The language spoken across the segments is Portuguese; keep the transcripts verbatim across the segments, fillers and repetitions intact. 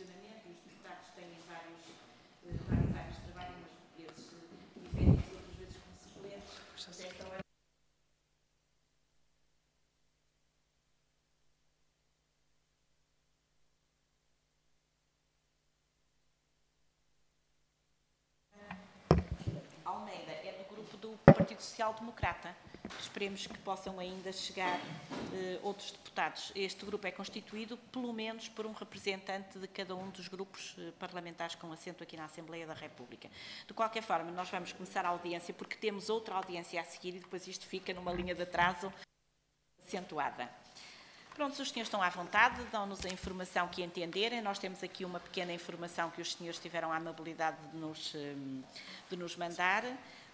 funcionamento, e os deputados têm vários, várias áreas de trabalho, umas vezes efetivos, outras vezes como suplentes. Esta hora Almeida é do grupo do Partido Social Democrata. Esperemos que possam ainda chegar eh, outros deputados. Este grupo é constituído, pelo menos, por um representante de cada um dos grupos eh, parlamentares com assento aqui na Assembleia da República. De qualquer forma, nós vamos começar a audiência, porque temos outra audiência a seguir e depois isto fica numa linha de atraso acentuada. Pronto, os senhores estão à vontade, dão-nos a informação que entenderem. Nós temos aqui uma pequena informação que os senhores tiveram a amabilidade de nos, de nos mandar.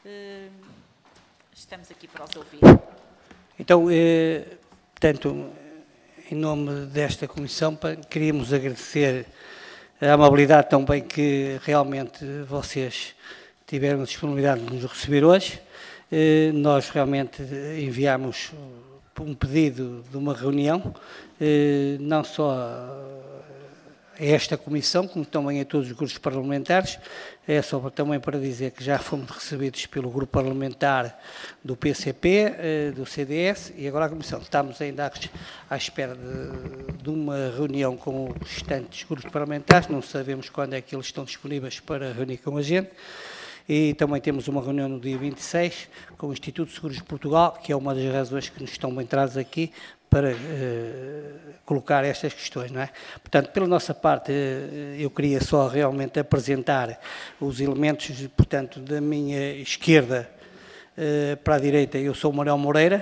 Estamos aqui para os ouvir. Então, eh, portanto, em nome desta comissão, queríamos agradecer a amabilidade também que realmente vocês tiveram a disponibilidade de nos receber hoje. Eh, nós realmente enviámos um pedido de uma reunião, eh, não só a esta comissão, como também a todos os grupos parlamentares. É só também para dizer que já fomos recebidos pelo grupo parlamentar do P C P, eh, do C D S, e agora a comissão. Estamos ainda à espera de, de uma reunião com os restantes grupos parlamentares, não sabemos quando é que eles estão disponíveis para reunir com a gente. E também temos uma reunião no dia vinte e seis com o Instituto de Seguros de Portugal, que é uma das razões que nos estão bem trazidas aqui para eh, colocar estas questões, não é? Portanto, pela nossa parte, eh, eu queria só realmente apresentar os elementos, portanto, da minha esquerda eh, para a direita. Eu sou o Manuel Moreira,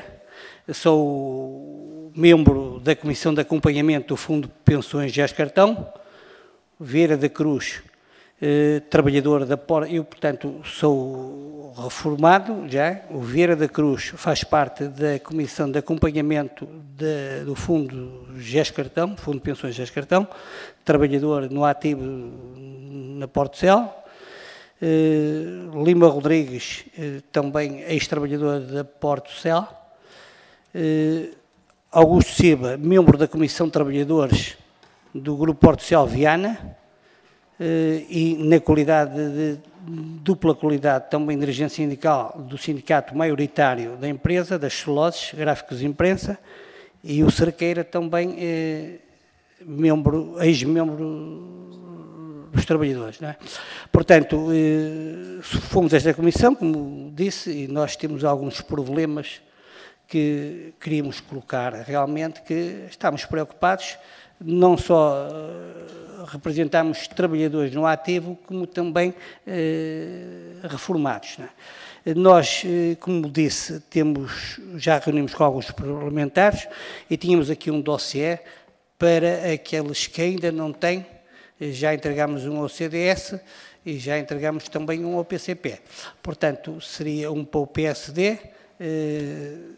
sou membro da Comissão de Acompanhamento do Fundo de Pensões G E S Cartão. Vieira da Cruz, Eh, trabalhador da Porta, eu, portanto, sou reformado já. O Vieira da Cruz faz parte da Comissão de Acompanhamento de, do Fundo G E S Cartão, Fundo de Pensões G E S Cartão, trabalhador no ativo na Portocel. Eh, Lima Rodrigues, eh, também ex-trabalhador da Portocel. Eh, Augusto Silva, membro da Comissão de Trabalhadores do Grupo Portocel Viana. Uh, e na qualidade de dupla qualidade também dirigente sindical do sindicato maioritário da empresa, das celuloses, gráficos de imprensa, e o Cerqueira também eh, membro, ex-membro dos trabalhadores, não é? Portanto, eh, fomos esta comissão, como disse, e nós temos alguns problemas que queríamos colocar realmente, que estamos preocupados, não só uh, representamos trabalhadores no ativo, como também uh, reformados, não é? Nós, uh, como disse, temos, já reunimos com alguns parlamentares e tínhamos aqui um dossiê para aqueles que ainda não têm. Já entregamos um ao C D S e já entregamos também um ao P C P. Portanto, seria um para o P S D uh,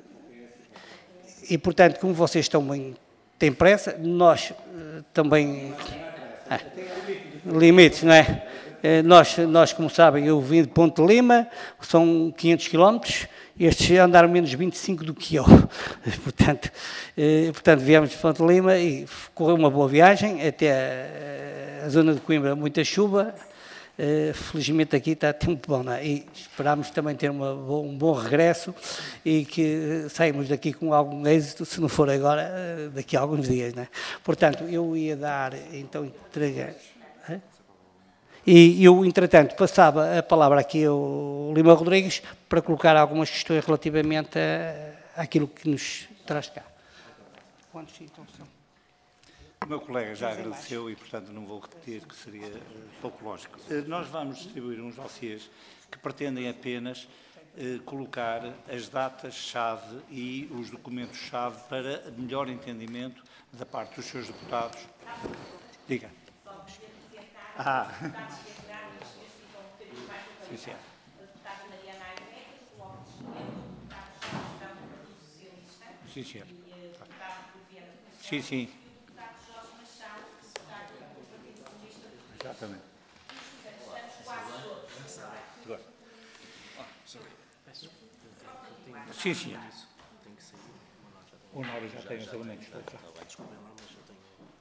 e, portanto, como vocês estão bem tem pressa, nós uh, também... Ah, limites, não é? Uh, nós, nós, como sabem, eu vim de Ponte Lima, são quinhentos quilómetros, estes andaram menos vinte e cinco do que eu. portanto, uh, portanto, viemos de Ponte Lima e correu uma boa viagem, até a, a zona de Coimbra, muita chuva. Uh, felizmente aqui está tempo bom, não é? E esperamos também ter uma, um bom regresso e que saímos daqui com algum êxito, se não for agora, uh, daqui a alguns dias, não é? Portanto, eu ia dar, então, entregar... Uh? E eu, entretanto, passava a palavra aqui ao Lima Rodrigues para colocar algumas questões relativamente a, àquilo que nos traz cá. Quantos então são? O meu colega já agradeceu e, portanto, não vou repetir, que seria uh, pouco lógico. Uh, nós vamos distribuir uns dossiês que pretendem apenas uh, colocar as datas-chave e os documentos-chave para melhor entendimento da parte dos seus deputados. Diga. Ah. Sim, sim. Sim, senhor. Sim, sim. Exatamente. Sim, senhor. O Nório já tem os elementos todos.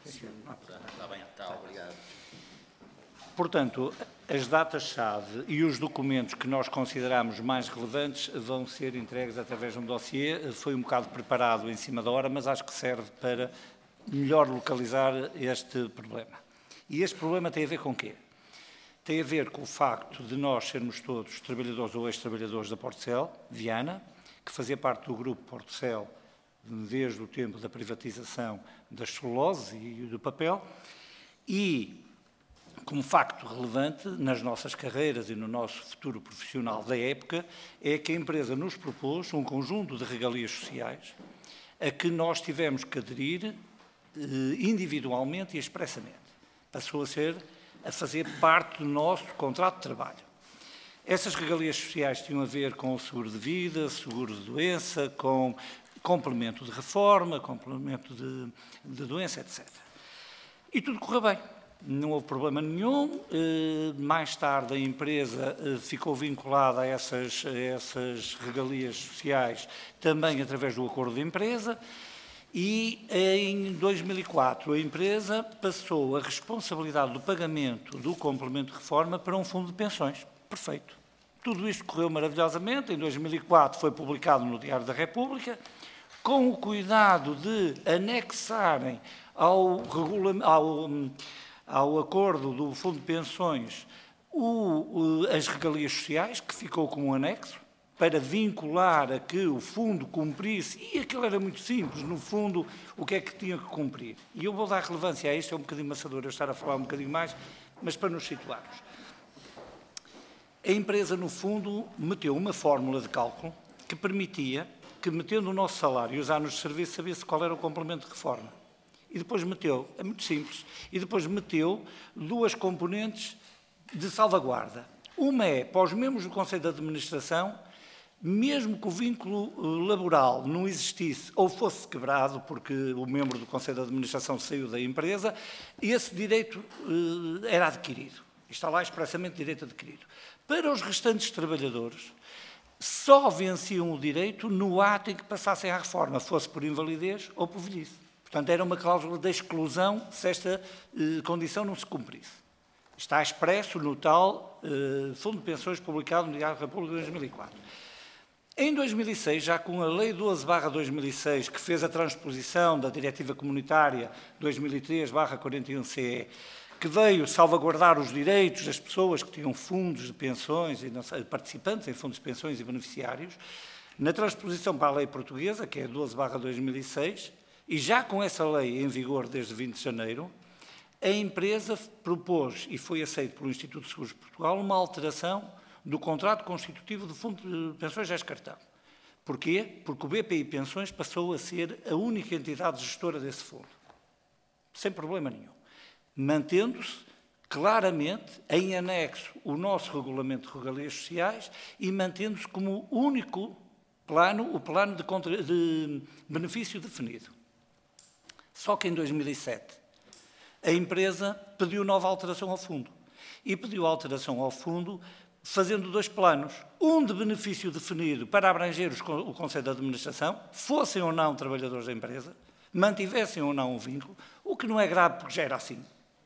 Está bem, está, obrigado. Portanto, as datas-chave e os documentos que nós consideramos mais relevantes vão ser entregues através de um dossiê. Foi um bocado preparado em cima da hora, mas acho que serve para melhor localizar este problema. E este problema tem a ver com o quê? Tem a ver com o facto de nós sermos todos trabalhadores ou ex-trabalhadores da Portcel, Viana, que fazia parte do grupo Portcel desde o tempo da privatização das celuloses e do papel, e como facto relevante nas nossas carreiras e no nosso futuro profissional da época, é que a empresa nos propôs um conjunto de regalias sociais a que nós tivemos que aderir eh, individualmente e expressamente. Passou a ser, a fazer parte do nosso contrato de trabalho. Essas regalias sociais tinham a ver com o seguro de vida, seguro de doença, com complemento de reforma, complemento de, de doença, etcétera. E tudo correu bem. Não houve problema nenhum. Mais tarde a empresa ficou vinculada a essas, a essas regalias sociais também através do acordo de empresa e em dois mil e quatro a empresa passou a responsabilidade do pagamento do complemento de reforma para um fundo de pensões. Perfeito. Tudo isto correu maravilhosamente. Em dois mil e quatro foi publicado no Diário da República, com o cuidado de anexarem ao regulamento, ao ao acordo do Fundo de Pensões o, o, as regalias sociais, que ficou como um anexo, para vincular a que o fundo cumprisse, e aquilo era muito simples, no fundo, o que é que tinha que cumprir. E eu vou dar relevância a isto, é um bocadinho maçador eu estar a falar um bocadinho mais, mas para nos situarmos. A empresa, no fundo, meteu uma fórmula de cálculo que permitia que, metendo o nosso salário e os anos de serviço, sabia-se qual era o complemento de reforma. E depois meteu, é muito simples, e depois meteu duas componentes de salvaguarda. Uma é, para os membros do Conselho de Administração, mesmo que o vínculo laboral não existisse ou fosse quebrado, porque o membro do Conselho de Administração saiu da empresa, esse direito eh, era adquirido. Está lá expressamente direito adquirido. Para os restantes trabalhadores, só venciam o direito no ato em que passassem à reforma, fosse por invalidez ou por velhice. Portanto, era uma cláusula de exclusão se esta eh, condição não se cumprisse. Está expresso no tal eh, Fundo de Pensões publicado no Diário da República de dois mil e quatro. Em dois mil e seis, já com a Lei doze barra dois mil e seis, que fez a transposição da Diretiva Comunitária dois mil e três barra quarenta e um C E, que veio salvaguardar os direitos das pessoas que tinham fundos de pensões, e não sei, participantes em fundos de pensões e beneficiários, na transposição para a lei portuguesa, que é doze barra dois mil e seis, e já com essa lei em vigor desde vinte de janeiro, a empresa propôs, e foi aceito pelo Instituto de Seguros de Portugal, uma alteração do contrato constitutivo do Fundo de Pensões ex-cartão. Porquê? Porque o B P I Pensões passou a ser a única entidade gestora desse fundo. Sem problema nenhum. Mantendo-se claramente em anexo o nosso regulamento de regalias sociais e mantendo-se como único plano, o plano de, contra... de benefício definido. Só que em dois mil e sete a empresa pediu nova alteração ao fundo. E pediu alteração ao fundo fazendo dois planos. Um de benefício definido para abranger os, o Conselho de Administração, fossem ou não trabalhadores da empresa, mantivessem ou não o vínculo, o que não é grave porque já era assim.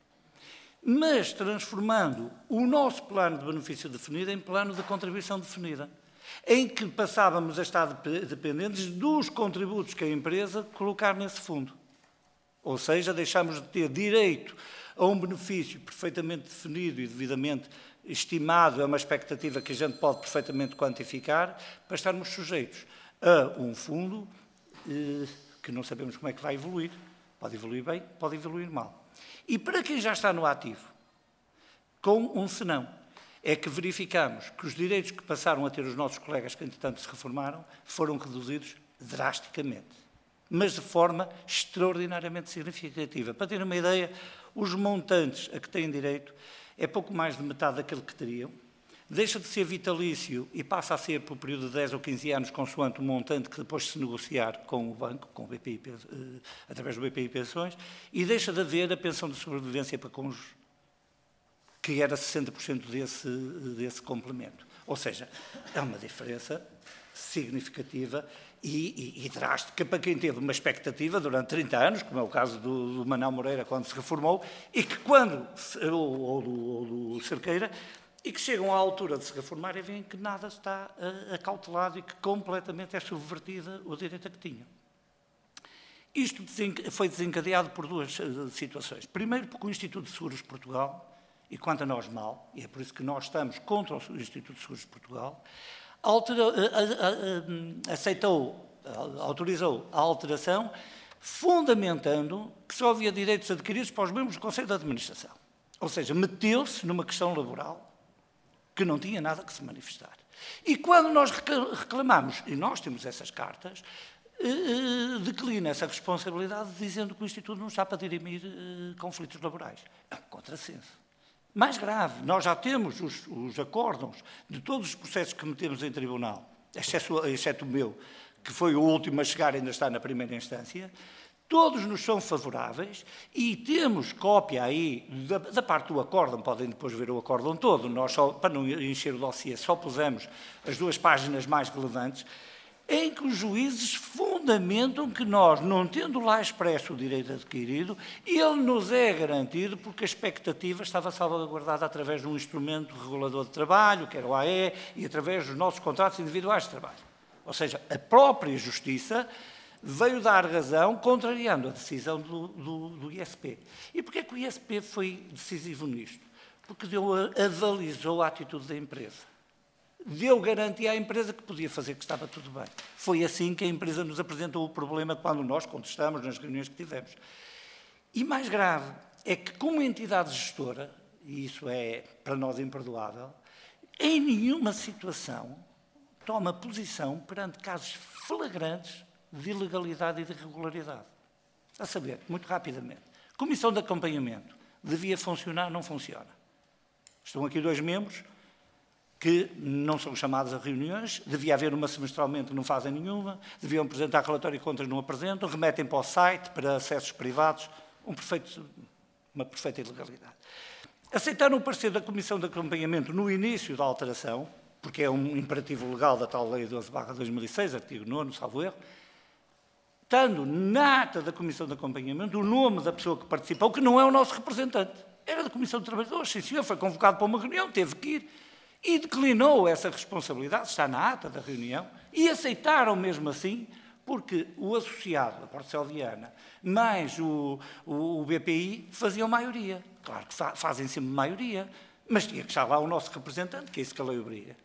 Mas transformando o nosso plano de benefício definido em plano de contribuição definida, em que passávamos a estar dependentes dos contributos que a empresa colocar nesse fundo. Ou seja, deixamos de ter direito a um benefício perfeitamente definido e devidamente estimado, é uma expectativa que a gente pode perfeitamente quantificar, para estarmos sujeitos a um fundo eh, que não sabemos como é que vai evoluir. Pode evoluir bem, pode evoluir mal. E para quem já está no ativo, com um senão, é que verificamos que os direitos que passaram a ter os nossos colegas que, entretanto, se reformaram, foram reduzidos drasticamente, mas de forma extraordinariamente significativa. Para ter uma ideia, os montantes a que têm direito é pouco mais de metade daquilo que teriam, deixa de ser vitalício e passa a ser por um período de dez ou quinze anos, consoante o montante que depois se negociar com o banco, com o B P I, através do B P I Pensões, e deixa de haver a pensão de sobrevivência para cônjuges, que era sessenta por cento desse, desse complemento. Ou seja, é uma diferença significativa e, e, e drástica para quem teve uma expectativa durante trinta anos, como é o caso do, do Manuel Moreira quando se reformou, e que quando, ou, ou, do, ou do Cerqueira, e que chegam à altura de se reformar e veem que nada está uh, acautelado e que completamente é subvertida o direito a que tinham. Isto foi desencadeado por duas uh, situações. Primeiro, porque o Instituto de Seguros de Portugal, e quanto a nós mal, e é por isso que nós estamos contra o Instituto de Seguros de Portugal, altera, uh, uh, uh, aceitou, uh, autorizou a alteração, fundamentando que só havia direitos adquiridos para os membros do Conselho de Administração. Ou seja, meteu-se numa questão laboral que não tinha nada que se manifestar. E quando nós reclamamos, e nós temos essas cartas, eh, declina essa responsabilidade dizendo que o Instituto não está para dirimir eh, conflitos laborais. É um contrassenso. Mais grave, nós já temos os, os acórdãos de todos os processos que metemos em tribunal, exceto, exceto o meu, que foi o último a chegar, ainda está na primeira instância. Todos nos são favoráveis e temos cópia aí da, da parte do acórdão, podem depois ver o acórdão todo, nós só, para não encher o dossiê, só pusemos as duas páginas mais relevantes, em que os juízes fundamentam que nós, não tendo lá expresso o direito adquirido, ele nos é garantido porque a expectativa estava salvaguardada através de um instrumento regulador de trabalho, que era o A E, e através dos nossos contratos individuais de trabalho. Ou seja, a própria Justiça veio dar razão, contrariando a decisão do, do, do I S P. E porquê que o I S P foi decisivo nisto? Porque deu, avalizou a atitude da empresa. Deu garantia à empresa que podia fazer, que estava tudo bem. Foi assim que a empresa nos apresentou o problema quando nós contestamos nas reuniões que tivemos. E mais grave é que, como entidade gestora, e isso é para nós imperdoável, em nenhuma situação toma posição perante casos flagrantes de ilegalidade e de irregularidade. A saber, muito rapidamente, Comissão de Acompanhamento devia funcionar, não funciona. Estão aqui dois membros que não são chamados a reuniões, devia haver uma semestralmente, não fazem nenhuma, deviam apresentar relatório e contas, não apresentam, remetem para o site, para acessos privados, um perfeito, uma perfeita ilegalidade. Aceitaram o parecer da Comissão de Acompanhamento no início da alteração, porque é um imperativo legal da tal Lei doze barra dois mil e seis, artigo nono, salvo erro, estando na ata da Comissão de Acompanhamento o nome da pessoa que participou, que não é o nosso representante. Era da Comissão de Trabalhadores, sim senhor, foi convocado para uma reunião, teve que ir, e declinou essa responsabilidade, está na ata da reunião, e aceitaram mesmo assim, porque o associado, a Porto-Selviana, mais o, o, o B P I, faziam maioria. Claro que fa fazem sempre maioria, mas tinha que estar lá o nosso representante, que é isso que a lei obriga.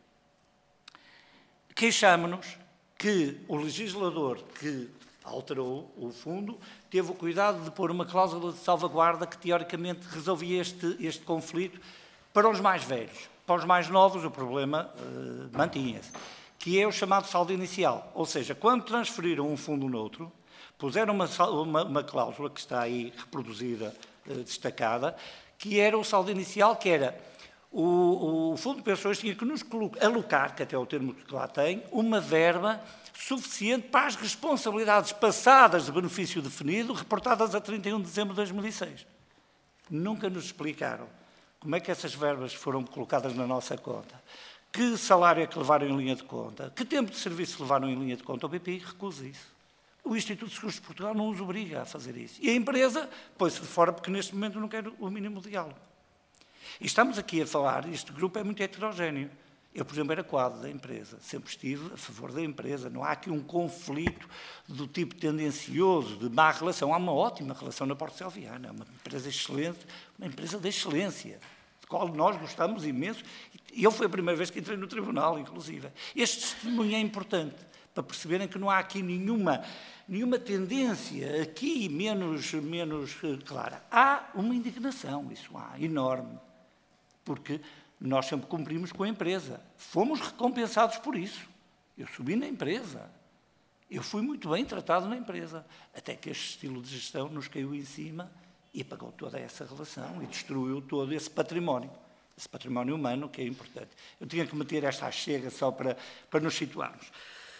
Queixamo-nos que o legislador que alterou o fundo, teve o cuidado de pôr uma cláusula de salvaguarda que, teoricamente, resolvia este, este conflito para os mais velhos. Para os mais novos, o problema uh, mantinha-se, que é o chamado saldo inicial. Ou seja, quando transferiram um fundo noutro, puseram uma, uma, uma cláusula, que está aí reproduzida, uh, destacada, que era o saldo inicial, que era o, o Fundo de Pensões tinha que nos alocar, que até é o termo que lá tem, uma verba suficiente para as responsabilidades passadas de benefício definido, reportadas a trinta e um de dezembro de dois mil e seis. Nunca nos explicaram como é que essas verbas foram colocadas na nossa conta, que salário é que levaram em linha de conta, que tempo de serviço levaram em linha de conta. O B P I recusa isso. O Instituto de Seguros de Portugal não os obriga a fazer isso. E a empresa põe-se de fora porque neste momento não quer o mínimo diálogo. E estamos aqui a falar, este grupo é muito heterogéneo. Eu, por exemplo, era quadro da empresa, sempre estive a favor da empresa. Não há aqui um conflito do tipo tendencioso, de má relação. Há uma ótima relação na Porto-Selviana, é uma empresa excelente, uma empresa de excelência, de qual nós gostamos imenso. E eu foi a primeira vez que entrei no tribunal, inclusive. Este testemunho é importante, para perceberem que não há aqui nenhuma, nenhuma tendência, aqui menos, menos clara. Há uma indignação, isso há, enorme, porque nós sempre cumprimos com a empresa. Fomos recompensados por isso. Eu subi na empresa. Eu fui muito bem tratado na empresa. Até que este estilo de gestão nos caiu em cima e apagou toda essa relação e destruiu todo esse património. Esse património humano que é importante. Eu tinha que meter esta achega só para, para nos situarmos.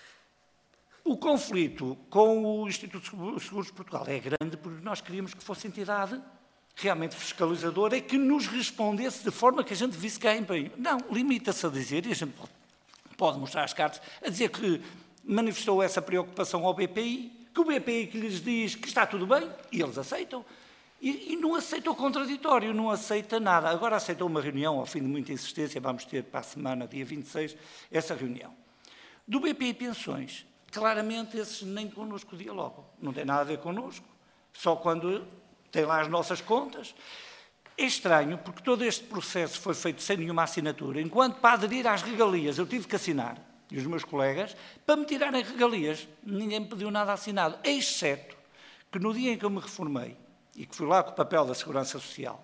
O conflito com o Instituto de Seguros de Portugal é grande porque nós queríamos que fosse entidade realmente fiscalizadora e que nos respondesse de forma que a gente visse que há empenho. Não, limita-se a dizer, e a gente pode, pode mostrar as cartas, a dizer que manifestou essa preocupação ao B P I, que o B P I que lhes diz que está tudo bem, e eles aceitam. E, e não aceita o contraditório, não aceita nada. Agora aceitou uma reunião, ao fim de muita insistência, vamos ter para a semana, dia vinte e seis, essa reunião. Do B P I Pensões, claramente esses nem connosco dialogam. Não tem nada a ver connosco, só quando tem lá as nossas contas. É estranho, porque todo este processo foi feito sem nenhuma assinatura. Enquanto para aderir às regalias eu tive que assinar, e os meus colegas, para me tirarem regalias, ninguém me pediu nada assinado, exceto que no dia em que eu me reformei, e que fui lá com o papel da Segurança Social,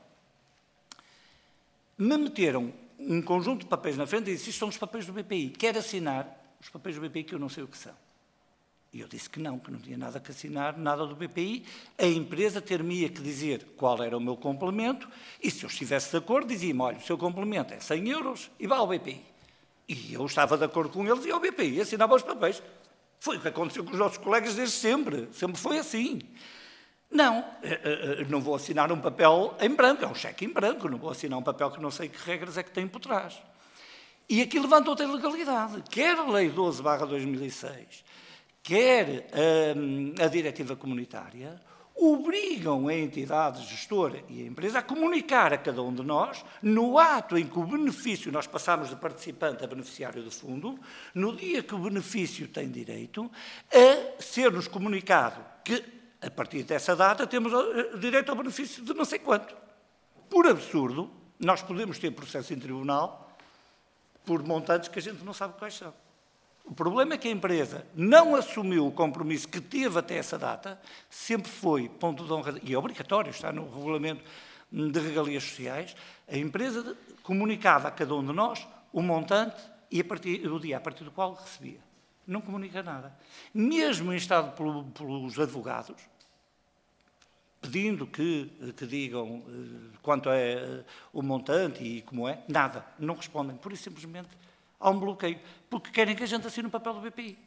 me meteram um conjunto de papéis na frente e disse, isto são os papéis do B P I, quer assinar os papéis do B P I que eu não sei o que são. E eu disse que não, que não tinha nada que assinar, nada do B P I, a empresa ter-me que dizer qual era o meu complemento, e se eu estivesse de acordo, dizia-me, olha, o seu complemento é cem euros e vá ao B P I. E eu estava de acordo com eles e ao B P I assinava os papéis. Foi o que aconteceu com os nossos colegas desde sempre, sempre foi assim. Não, não vou assinar um papel em branco, é um cheque em branco, não vou assinar um papel que não sei que regras é que tem por trás. E aqui levantou outra ilegalidade, quer a Lei doze barra dois mil e seis, quer a, a Diretiva Comunitária, obrigam a entidade gestora e a empresa a comunicar a cada um de nós, no ato em que o benefício, nós passamos de participante a beneficiário do fundo, no dia que o benefício tem direito, a ser-nos comunicado que, a partir dessa data, temos direito ao benefício de não sei quanto. Por absurdo, nós podemos ter processo em tribunal por montantes que a gente não sabe quais são. O problema é que a empresa não assumiu o compromisso que teve até essa data, sempre foi ponto de honra, e é obrigatório, está no regulamento de regalias sociais, a empresa comunicava a cada um de nós o montante e a partir, o dia a partir do qual recebia. Não comunica nada. Mesmo instado pelo, pelos advogados, pedindo que, que digam uh, quanto é uh, o montante e como é, nada, não respondem. Por isso, simplesmente, há um bloqueio, porque querem que a gente assine o papel do B P I.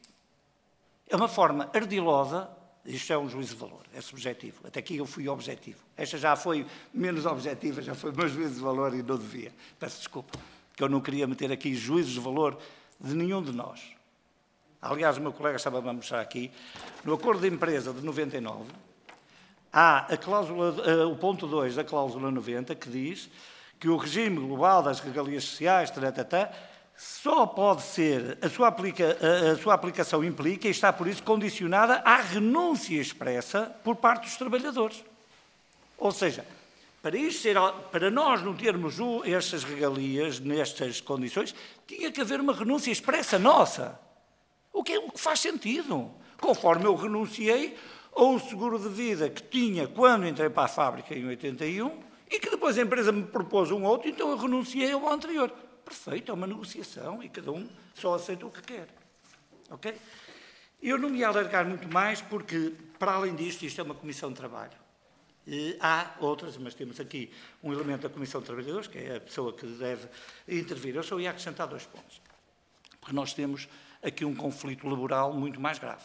É uma forma ardilosa, isto é um juízo de valor, é subjetivo. Até aqui eu fui objetivo. Esta já foi menos objetiva, já foi meu juízo de valor e não devia. Peço desculpa, que eu não queria meter aqui juízos de valor de nenhum de nós. Aliás, o meu colega estava a mostrar aqui, no acordo de empresa de noventa e nove, há a cláusula, uh, o ponto dois da cláusula noventa, que diz que o regime global das regalias sociais, taratata, só pode ser, a sua, aplica, a, a sua aplicação implica e está por isso condicionada à renúncia expressa por parte dos trabalhadores. Ou seja, para, isto ser, para nós não termos estas regalias nestas condições, tinha que haver uma renúncia expressa nossa. O que, é, o que faz sentido. Conforme eu renunciei ao seguro de vida que tinha quando entrei para a fábrica em oitenta e um e que depois a empresa me propôs um outro, então eu renunciei ao anterior. Perfeito, é uma negociação e cada um só aceita o que quer. Ok? Eu não me ia alargar muito mais porque, para além disto, isto é uma comissão de trabalho. E há outras, mas temos aqui um elemento da Comissão de Trabalhadores, que é a pessoa que deve intervir. Eu só ia acrescentar dois pontos. Porque nós temos aqui um conflito laboral muito mais grave.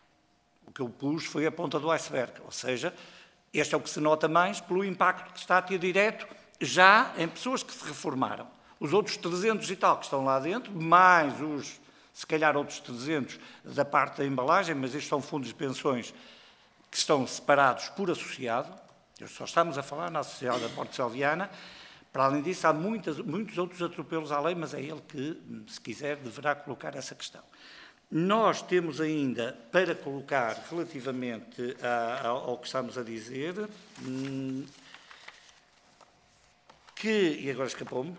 O que eu pus foi a ponta do iceberg, ou seja, este é o que se nota mais pelo impacto que está a ter direto já em pessoas que se reformaram. Os outros trezentos e tal que estão lá dentro, mais os, se calhar, outros trezentos da parte da embalagem, mas estes são fundos de pensões que estão separados por associado. Só estamos a falar na Associação da Porto Salviana. Para além disso, há muitas, muitos outros atropelos à lei, mas é ele que, se quiser, deverá colocar essa questão. Nós temos ainda, para colocar relativamente a, ao que estamos a dizer, que, e agora escapou-me,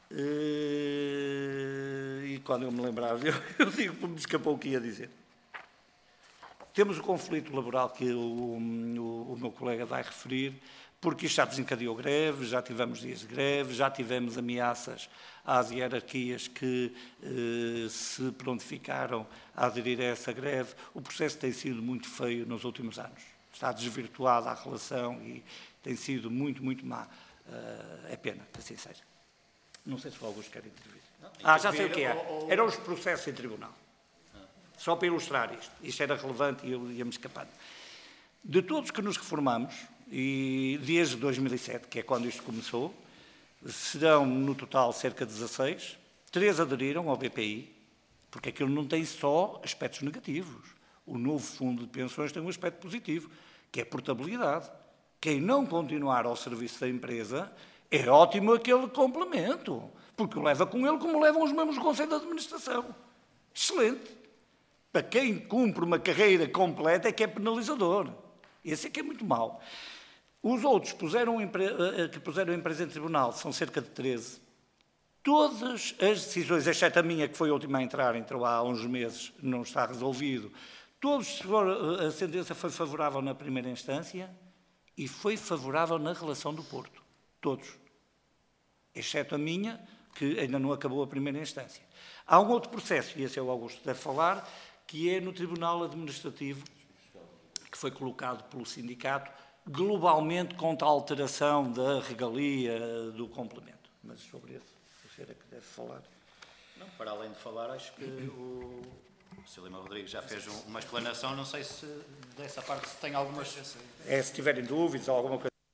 e quando eu me lembrava, eu, eu digo que me escapou o que ia dizer. Temos o conflito laboral que o, o, o meu colega vai referir, porque isto já desencadeou greve, já tivemos dias de greve, já tivemos ameaças às hierarquias que eh, se prontificaram a aderir a essa greve. O processo tem sido muito feio nos últimos anos. Está desvirtuada a relação e tem sido muito, muito má. Uh, é pena que assim seja. Não sei se o Augusto quer intervir. Não, ah, já sei o que é. Ou... Eram os processos em tribunal. Só para ilustrar isto. Isto era relevante e eu ia-me escapando. De todos que nos reformamos, e desde dois mil e sete, que é quando isto começou, serão no total cerca de dezasseis, três aderiram ao B P I, porque aquilo não tem só aspectos negativos. O novo fundo de pensões tem um aspecto positivo, que é a portabilidade. Quem não continuar ao serviço da empresa, é ótimo aquele complemento, porque o leva com ele como levam os membros do Conselho de Administração. Excelente. Para quem cumpre uma carreira completa é que é penalizador. Esse é que é muito mau. Os outros puseram, que puseram a empresa em tribunal, são cerca de treze. Todas as decisões, exceto a minha, que foi a última a entrar, entrou há uns meses, não está resolvido, todos, a sentença foi favorável na primeira instância e foi favorável na relação do Porto. Todos. Exceto a minha, que ainda não acabou a primeira instância. Há um outro processo, e esse é o Augusto deve falar, que é no Tribunal Administrativo, que foi colocado pelo sindicato, globalmente contra a alteração da regalia do complemento. Mas sobre esse, o senhor é que deve falar. Não, para além de falar, acho que o, o senhor Lima Rodrigues já fez um, uma explanação, não sei se dessa parte se tem algumas... É, se tiverem dúvidas ou alguma coisa...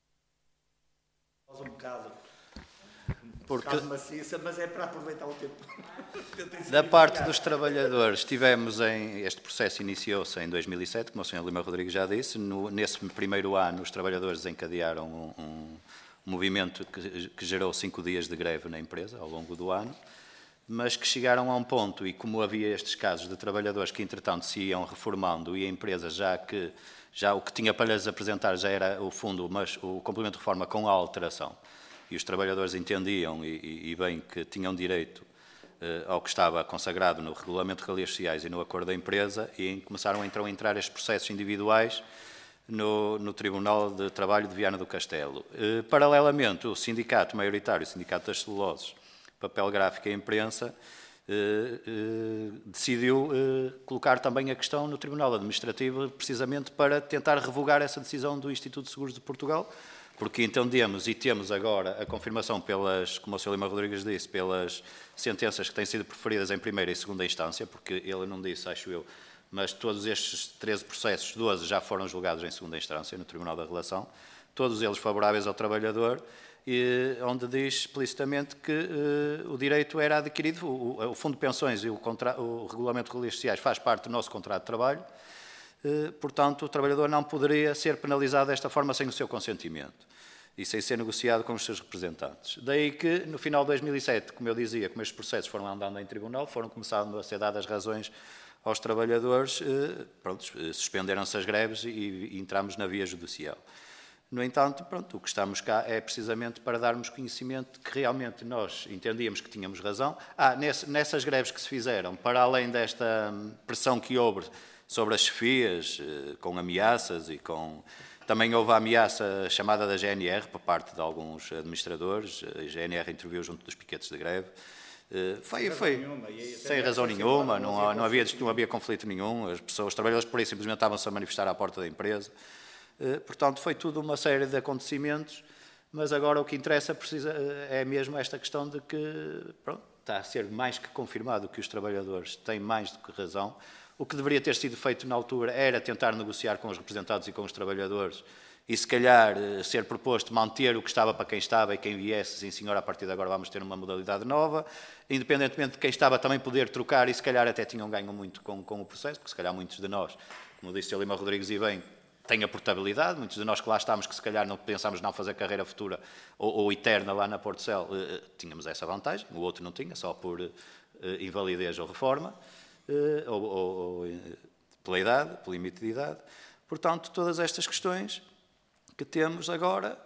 Um bocado... Porque, maciça, mas é para aproveitar o tempo. Da parte dos trabalhadores, tivemos em, este processo iniciou-se em dois mil e sete, como o senhor Lima Rodrigues já disse. No, nesse primeiro ano, os trabalhadores desencadearam um, um movimento que, que gerou cinco dias de greve na empresa ao longo do ano, mas que chegaram a um ponto, e como havia estes casos de trabalhadores que, entretanto, se iam reformando e a empresa, já que já o que tinha para lhes apresentar já era o fundo, mas o complemento de reforma com a alteração, e os trabalhadores entendiam e, e, e bem que tinham direito eh, ao que estava consagrado no Regulamento de Regalias Sociais e no Acordo da Empresa, e começaram então a entrar estes processos individuais no, no Tribunal de Trabalho de Viana do Castelo. Eh, paralelamente, o sindicato maioritário, o Sindicato das Celuloses, Papel Gráfico e Imprensa, eh, eh, decidiu eh, colocar também a questão no Tribunal Administrativo, precisamente para tentar revogar essa decisão do Instituto de Seguros de Portugal, porque entendemos e temos agora a confirmação pelas, como o senhor Lima Rodrigues disse, pelas sentenças que têm sido proferidas em primeira e segunda instância, porque ele não disse, acho eu, mas todos estes treze processos, doze já foram julgados em segunda instância no Tribunal da Relação, todos eles favoráveis ao trabalhador, e, onde diz explicitamente que uh, o direito era adquirido, o, o Fundo de Pensões e o, contra, o Regulamento de Regalias Sociais faz parte do nosso contrato de trabalho. Portanto, o trabalhador não poderia ser penalizado desta forma sem o seu consentimento e sem ser negociado com os seus representantes. Daí que, no final de dois mil e sete, como eu dizia, como estes processos foram andando em tribunal, foram começando a ser dadas razões aos trabalhadores, pronto, suspenderam-se as greves e, e entramos na via judicial. No entanto, pronto, o que estamos cá é precisamente para darmos conhecimento que realmente nós entendíamos que tínhamos razão. Ah, nesse, nessas greves que se fizeram, para além desta pressão que houve sobre as chefias, com ameaças e com... Também houve a ameaça chamada da G N R por parte de alguns administradores. A G N R interviu junto dos piquetes de greve. Foi, foi sem razão nenhuma, não, não, havia, não havia conflito nenhum. As pessoas, os trabalhadores por aí simplesmente estavam-se a manifestar à porta da empresa. Portanto, foi tudo uma série de acontecimentos, mas agora o que interessa precisa, é mesmo esta questão de que pronto, está a ser mais que confirmado que os trabalhadores têm mais do que razão. O que deveria ter sido feito na altura era tentar negociar com os representados e com os trabalhadores e, se calhar, ser proposto manter o que estava para quem estava e quem viesse, sim senhor, a partir de agora vamos ter uma modalidade nova, independentemente de quem estava também poder trocar e, se calhar, até tinham ganho muito com, com o processo, porque, se calhar, muitos de nós, como disse o Lima Rodrigues e bem, têm a portabilidade, muitos de nós que lá estamos, que se calhar não pensámos não fazer carreira futura ou, ou eterna lá na Portocel, eh, tínhamos essa vantagem, o outro não tinha, só por eh, invalidez ou reforma. Uh, ou, ou, ou pela idade, pelo limite de idade. Portanto, todas estas questões que temos agora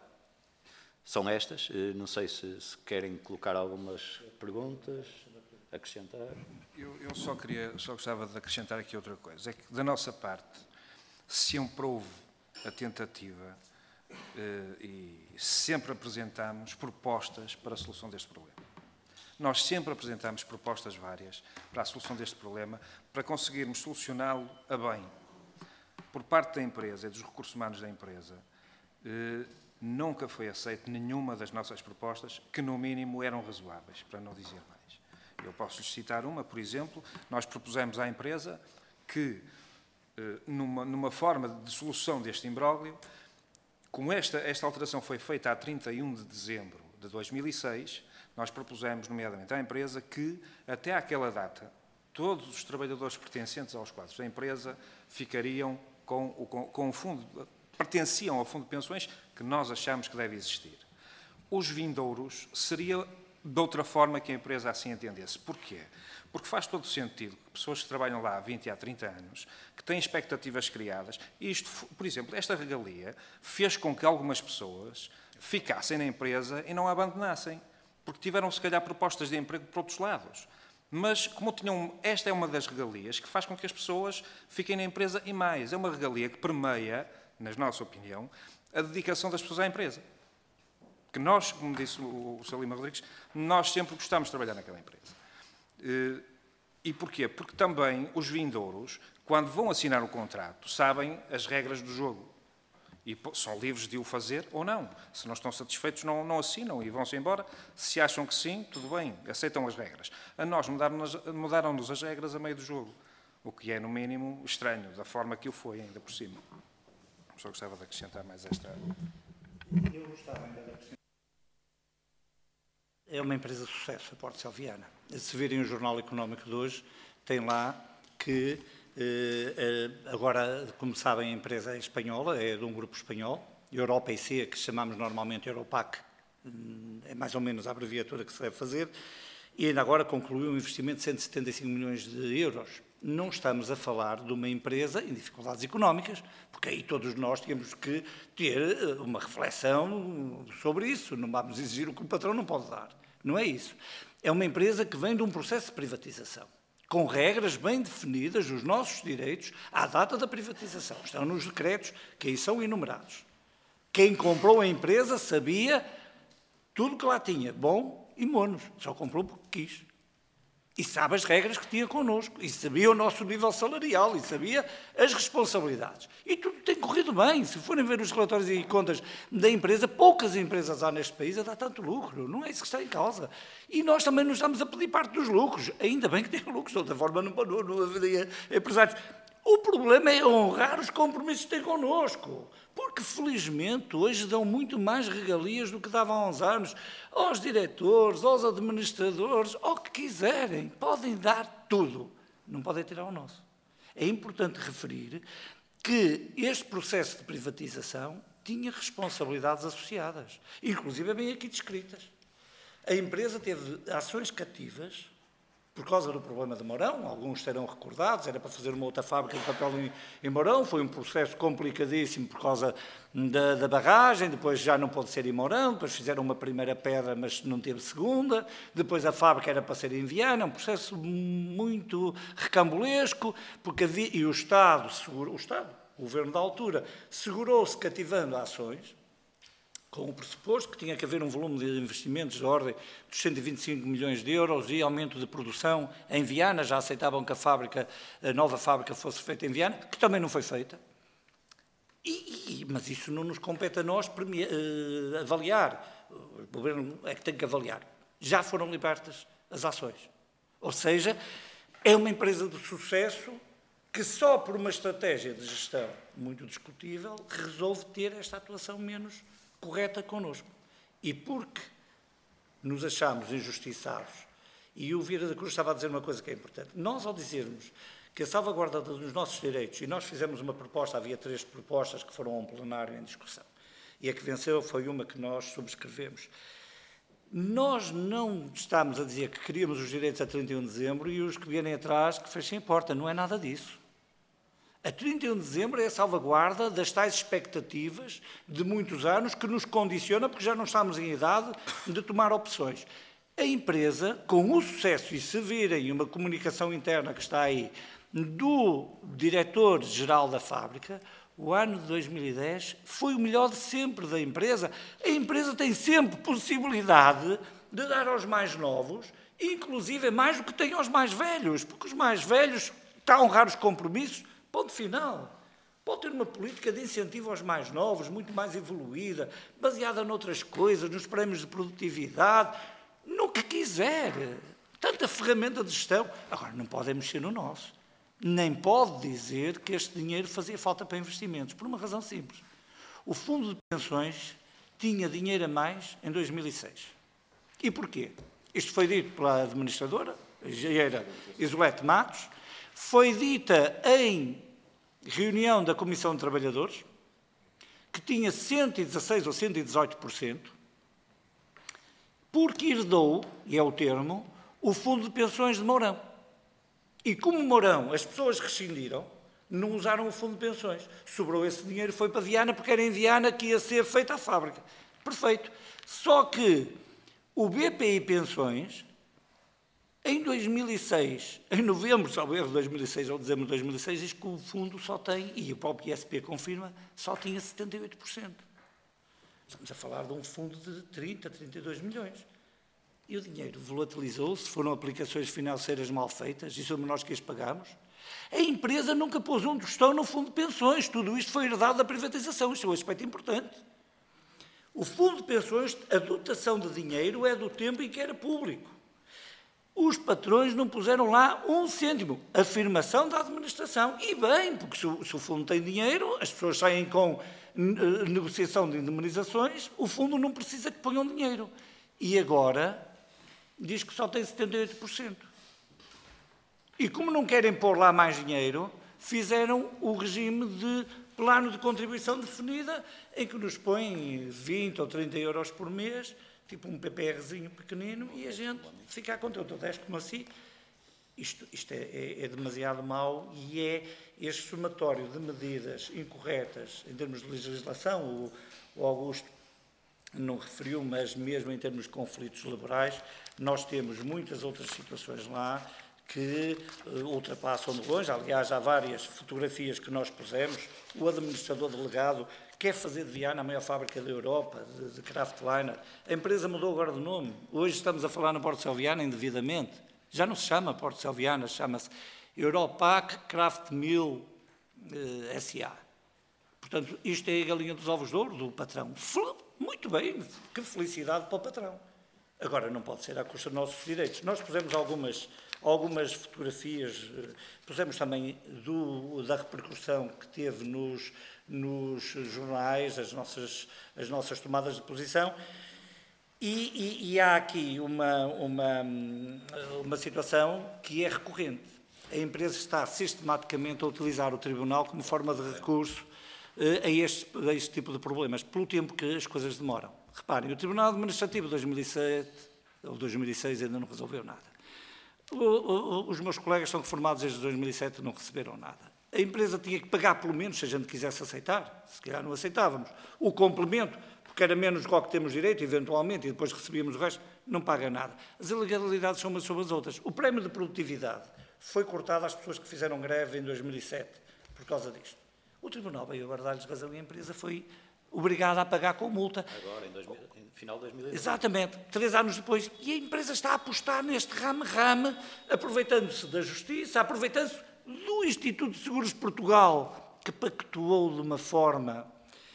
são estas. Uh, não sei se, se querem colocar algumas perguntas, acrescentar. Eu, eu só, queria, só gostava de acrescentar aqui outra coisa. É que, da nossa parte, sempre houve a tentativa uh, e sempre apresentámos propostas para a solução deste problema. Nós sempre apresentámos propostas várias para a solução deste problema, para conseguirmos solucioná-lo a bem. Por parte da empresa e dos recursos humanos da empresa, eh, nunca foi aceito nenhuma das nossas propostas, que no mínimo eram razoáveis, para não dizer mais. Eu posso citar uma, por exemplo, nós propusemos à empresa que, eh, numa, numa forma de solução deste imbróglio, como esta, esta alteração foi feita a trinta e um de dezembro de dois mil e seis, nós propusemos, nomeadamente à empresa, que até àquela data, todos os trabalhadores pertencentes aos quadros da empresa ficariam com o, com, com o fundo, pertenciam ao fundo de pensões que nós achamos que deve existir. Os vindouros seria de outra forma que a empresa assim entendesse. Porquê? Porque faz todo o sentido que pessoas que trabalham lá há vinte, há trinta anos, que têm expectativas criadas, e isto, por exemplo, esta regalia fez com que algumas pessoas ficassem na empresa e não a abandonassem, porque tiveram, se calhar, propostas de emprego por outros lados. Mas, como tinham, esta é uma das regalias que faz com que as pessoas fiquem na empresa e mais. É uma regalia que permeia, na nossa opinião, a dedicação das pessoas à empresa. Que nós, como disse o senhor Lima Rodrigues, nós sempre gostamos de trabalhar naquela empresa. E porquê? Porque também os vindouros, quando vão assinar o contrato, sabem as regras do jogo. E são livres de o fazer ou não. Se não estão satisfeitos, não, não assinam e vão-se embora. Se acham que sim, tudo bem, aceitam as regras. A nós mudaram-nos mudaram-nos as regras a meio do jogo, o que é, no mínimo, estranho, da forma que o foi, ainda por cima. Só gostava de acrescentar mais esta... Eu gostava ainda de acrescentar. É uma empresa de sucesso, a Porto Salviana. Se virem o Jornal Económico de hoje, tem lá que... Agora, como sabem, a empresa é espanhola, é de um grupo espanhol, Europa I C, que chamamos normalmente Europac, é mais ou menos a abreviatura que se deve fazer, e ainda agora concluiu um investimento de cento e setenta e cinco milhões de euros. Não estamos a falar de uma empresa em dificuldades económicas, porque aí todos nós temos que ter uma reflexão sobre isso, não vamos exigir o que o patrão não pode dar. Não é isso. É uma empresa que vem de um processo de privatização, com regras bem definidas, os nossos direitos, à data da privatização. Estão nos decretos, que aí são enumerados. Quem comprou a empresa sabia tudo que lá tinha, bom e monos. Só comprou porque quis. E sabe as regras que tinha connosco. E sabia o nosso nível salarial. E sabia as responsabilidades. E tudo tem corrido bem. Se forem ver os relatórios e contas da empresa, poucas empresas há neste país a dar tanto lucro. Não é isso que está em causa. E nós também nos estamos a pedir parte dos lucros. Ainda bem que tem lucros. De outra forma, não, não, não haveria empresários. O problema é honrar os compromissos que têm connosco. Porque, felizmente, hoje dão muito mais regalias do que davam há uns anos aos diretores, aos administradores, ao que quiserem. Podem dar tudo. Não podem tirar o nosso. É importante referir que este processo de privatização tinha responsabilidades associadas, inclusive bem aqui descritas. A empresa teve ações cativas por causa do problema de Mourão, alguns serão recordados, era para fazer uma outra fábrica de papel em, em Mourão, foi um processo complicadíssimo por causa da, da barragem, depois já não pôde ser em Mourão, depois fizeram uma primeira pedra, mas não teve segunda, depois a fábrica era para ser em Viana, um processo muito recambulesco, porque havia, e o Estado, segurou, o Estado, o Governo da altura, segurou-se cativando ações, com o pressuposto que tinha que haver um volume de investimentos de ordem dos cento e vinte e cinco milhões de euros e aumento de produção em Viana, já aceitavam que a, fábrica, a nova fábrica fosse feita em Viana, que também não foi feita. E, e, mas isso não nos compete a nós premia, uh, avaliar. O Governo é que tem que avaliar. Já foram libertas as ações. Ou seja, é uma empresa de sucesso que só por uma estratégia de gestão muito discutível resolve ter esta atuação menos correta connosco. E porque nos achamos injustiçados, e o Vieira da Cruz estava a dizer uma coisa que é importante, nós ao dizermos que a salvaguarda dos nossos direitos, e nós fizemos uma proposta, havia três propostas que foram a um plenário em discussão, e a que venceu foi uma que nós subscrevemos. Nós não estamos a dizer que queríamos os direitos a trinta e um de dezembro e os que vierem atrás que fechem a porta, não é nada disso. A trinta e um de dezembro é a salvaguarda das tais expectativas de muitos anos que nos condiciona, porque já não estamos em idade de tomar opções. A empresa, com o sucesso, e se virem uma comunicação interna que está aí, do diretor-geral da fábrica, o ano de dois mil e dez foi o melhor de sempre da empresa. A empresa tem sempre possibilidade de dar aos mais novos, inclusive mais do que tem aos mais velhos, porque os mais velhos estão a honrar os compromissos. Ponto final. Pode ter uma política de incentivo aos mais novos, muito mais evoluída, baseada noutras coisas, nos prémios de produtividade, no que quiser. Tanta ferramenta de gestão. Agora, não podem mexer no nosso. Nem pode dizer que este dinheiro fazia falta para investimentos, por uma razão simples. O Fundo de Pensões tinha dinheiro a mais em dois mil e seis. E porquê? Isto foi dito pela administradora, engenheira Isolete Matos, foi dita em reunião da Comissão de Trabalhadores, que tinha cento e dezasseis ou cento e dezoito por cento, porque herdou, e é o termo, o Fundo de Pensões de Mourão. E como Mourão as pessoas rescindiram, não usaram o Fundo de Pensões. Sobrou esse dinheiro e foi para Viana, porque era em Viana que ia ser feita a fábrica. Perfeito. Só que o B P I Pensões, em dois mil e seis, em novembro, salvo erro, de dois mil e seis ou dezembro de dois mil e seis, diz que o fundo só tem, e o próprio I S P confirma, só tinha setenta e oito por cento. Estamos a falar de um fundo de trinta, trinta e dois milhões. E o dinheiro volatilizou-se, foram aplicações financeiras mal feitas, e somos nós que as pagamos. A empresa nunca pôs um tostão no fundo de pensões, tudo isto foi herdado da privatização, isto é um aspecto importante. O fundo de pensões, a dotação de dinheiro é do tempo em que era público. Os patrões não puseram lá um cêntimo. Afirmação da administração. E bem, porque se o, se o fundo tem dinheiro, as pessoas saem com negociação de indemnizações, o fundo não precisa que ponham dinheiro. E agora diz que só tem setenta e oito por cento. E como não querem pôr lá mais dinheiro, fizeram o regime de plano de contribuição definida, em que nos põem vinte ou trinta euros por mês, tipo um PPRzinho pequenino, e a gente fica contente. dez como assim? Isto, isto é, é, é demasiado mau e é este somatório de medidas incorretas em termos de legislação. O, o Augusto não referiu, mas mesmo em termos de conflitos laborais, nós temos muitas outras situações lá que uh, ultrapassam de longe. Aliás, há várias fotografias que nós pusemos. O administrador delegado quer fazer de Viana a maior fábrica da Europa, de, de craftliner. A empresa mudou agora de nome. Hoje estamos a falar no Porto Selviana indevidamente. Já não se chama Porto Selviana, chama-se Europac Craft Mill uh, S A. Portanto, isto é a galinha dos ovos de ouro do patrão. Muito bem, que felicidade para o patrão. Agora, não pode ser à custa dos nossos direitos. Nós pusemos algumas, algumas fotografias, pusemos também do, da repercussão que teve nos, nos jornais, as nossas, as nossas tomadas de posição, e, e, e há aqui uma, uma, uma situação que é recorrente. A empresa está sistematicamente a utilizar o Tribunal como forma de recurso a este, a este tipo de problemas, pelo tempo que as coisas demoram. Reparem, o Tribunal Administrativo de dois mil e sete ou dois mil e seis ainda não resolveu nada. O, o, os meus colegas são reformados desde dois mil e sete e não receberam nada. A empresa tinha que pagar pelo menos, se a gente quisesse aceitar, se calhar não aceitávamos, o complemento, porque era menos do que temos direito, eventualmente, e depois recebíamos o resto, não paga nada. As ilegalidades são umas sobre as outras. O prémio de produtividade foi cortado às pessoas que fizeram greve em dois mil e sete por causa disto. O Tribunal veio agora dar-lhes razão e a empresa foi obrigada a pagar com multa. Agora, em, dois mil, em final de dois mil e dez. Exatamente, três anos depois. E a empresa está a apostar neste rame-rame, aproveitando-se da justiça, aproveitando-se do Instituto de Seguros de Portugal, que pactuou de uma forma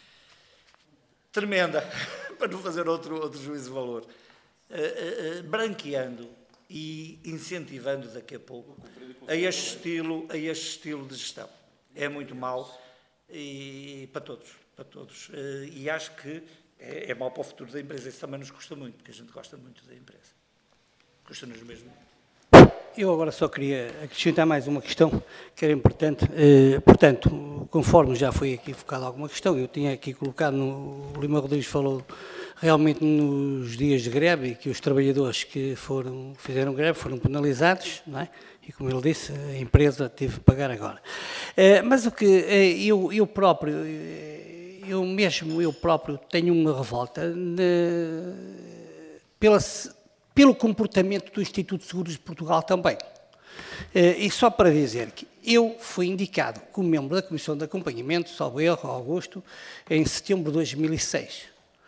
tremenda, para não fazer outro, outro juízo de valor, uh, uh, uh, branqueando e incentivando daqui a pouco a este estilo, a este estilo de gestão. É muito mau. E para todos, para todos. E acho que é, é mau para o futuro da empresa. Isso também nos custa muito, porque a gente gosta muito da empresa. Custa-nos mesmo. Eu agora só queria acrescentar mais uma questão que era importante. Eh, portanto, conforme já foi aqui focada alguma questão, eu tinha aqui colocado, no, o Lima Rodrigues falou realmente nos dias de greve, e que os trabalhadores que foram, fizeram greve foram penalizados, não é? E como ele disse, a empresa teve que pagar agora. Eh, mas o que eu, eu próprio, eu mesmo, eu próprio tenho uma revolta de, pela, pelo comportamento do Instituto de Seguros de Portugal também. Eh, e só para dizer que eu fui indicado como membro da Comissão de Acompanhamento, salvo erro, Augusto, em setembro de dois mil e seis.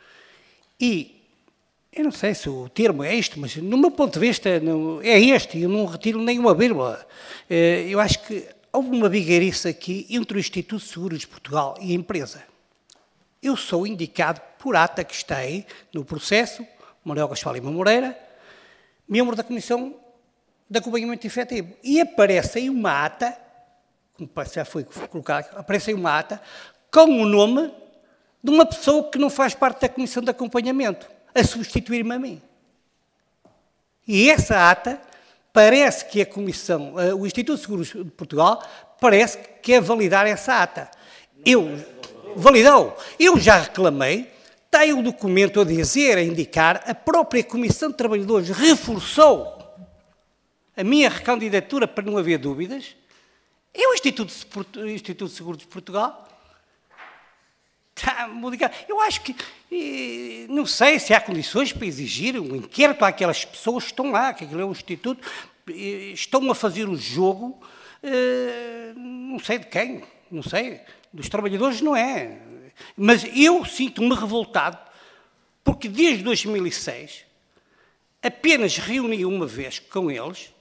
E eu não sei se o termo é isto, mas no meu ponto de vista é este, e eu não retiro nenhuma vírgula. Eu acho que houve uma bigueirice aqui entre o Instituto de Seguros de Portugal e a empresa. Eu sou indicado por ata que está aí no processo, Manuel Gaspar Lima Moreira, membro da Comissão de Acompanhamento Efetivo. E aparece aí uma ata, como já foi colocado, aparece aí uma ata com o nome de uma pessoa que não faz parte da Comissão de Acompanhamento, a substituir-me a mim. E essa ata parece que a Comissão, o Instituto de Seguros de Portugal, parece que quer validar essa ata. Eu, validou, eu já reclamei, tenho o documento a dizer, a indicar, a própria Comissão de Trabalhadores reforçou a minha recandidatura para não haver dúvidas, e o Instituto de, Instituto de Seguros de Portugal está a modificar. Eu acho que, não sei se há condições para exigir um inquérito àquelas pessoas que estão lá, que aquilo é um Instituto, estão a fazer o jogo, não sei de quem, não sei, dos trabalhadores não é. Mas eu sinto-me revoltado, porque desde dois mil e seis apenas reuni uma vez com eles,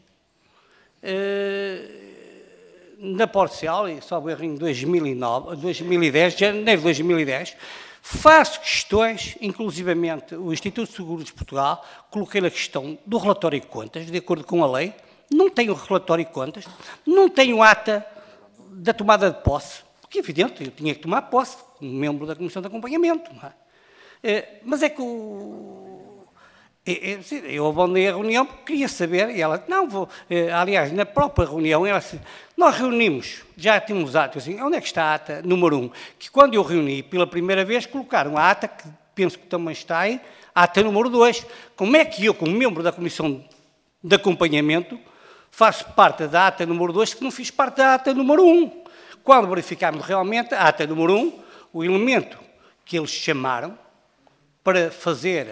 na Portugal, e só erro em dois mil e nove, dois mil e dez, janeiro de dois mil e dez, faço questões, inclusivamente o Instituto de Seguros de Portugal, coloquei a questão do relatório de contas, de acordo com a lei, não tenho relatório de contas, não tenho ata da tomada de posse, porque, é evidente, eu tinha que tomar posse como membro da Comissão de Acompanhamento. Não é? Mas é que o... Eu abandonei a reunião porque queria saber, e ela, não, vou... Aliás, na própria reunião, ela disse, nós reunimos, já tínhamos ato, assim, onde é que está a ata número um? Que quando eu reuni pela primeira vez, colocaram a ata, que penso que também está aí, a ata número dois. Como é que eu, como membro da Comissão de Acompanhamento, faço parte da ata número dois, que não fiz parte da ata número um? Quando verificámos realmente a ata número um, o elemento que eles chamaram para fazer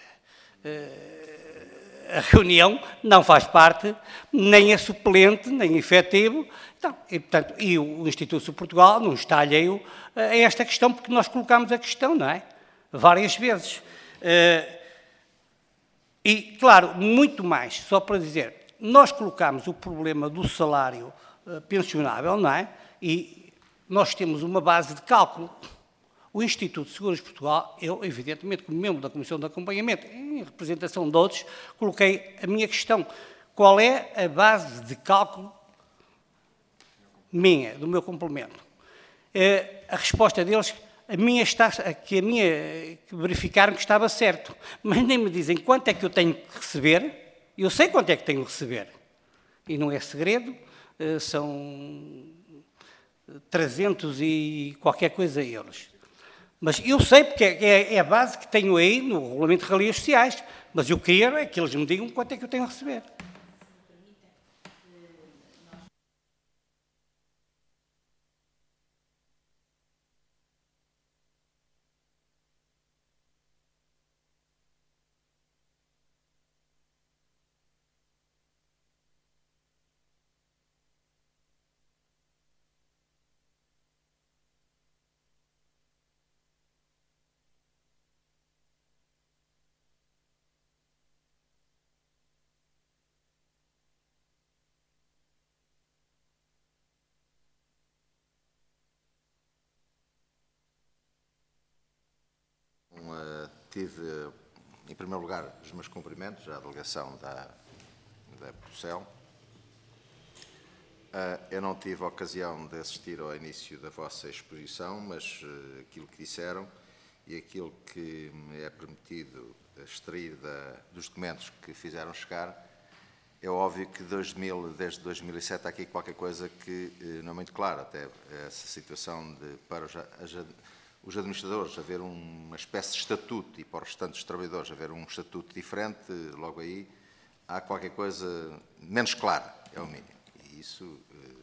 a reunião não faz parte, nem é suplente, nem efetivo, então, e, portanto, e o Instituto de Portugal não está alheio a esta questão, porque nós colocámos a questão, não é? Várias vezes. E, claro, muito mais, só para dizer, nós colocámos o problema do salário pensionável, não é? E nós temos uma base de cálculo. O Instituto de Seguros de Portugal, eu, evidentemente, como membro da Comissão de Acompanhamento, em representação de outros, coloquei a minha questão. Qual é a base de cálculo minha, do meu complemento? A resposta deles, a minha está, que a minha, que verificaram que estava certo, mas nem me dizem quanto é que eu tenho que receber. Eu sei quanto é que tenho que receber, e não é segredo, são trezentos e qualquer coisa euros. Mas eu sei, porque é, é a base que tenho aí no Regulamento de Regalias Sociais, mas eu quero é que eles me digam quanto é que eu tenho a receber. Tive, em primeiro lugar, os meus cumprimentos à delegação da, da Procel. Uh, eu não tive a ocasião de assistir ao início da vossa exposição, mas uh, aquilo que disseram e aquilo que me é permitido extrair da, dos documentos que fizeram chegar, é óbvio que dois mil, desde dois mil e sete há aqui qualquer coisa que uh, não é muito clara, até essa situação de, para os, as, os administradores haver uma espécie de estatuto e para os restantes trabalhadores haver um estatuto diferente, logo aí há qualquer coisa menos clara, é o mínimo. E isso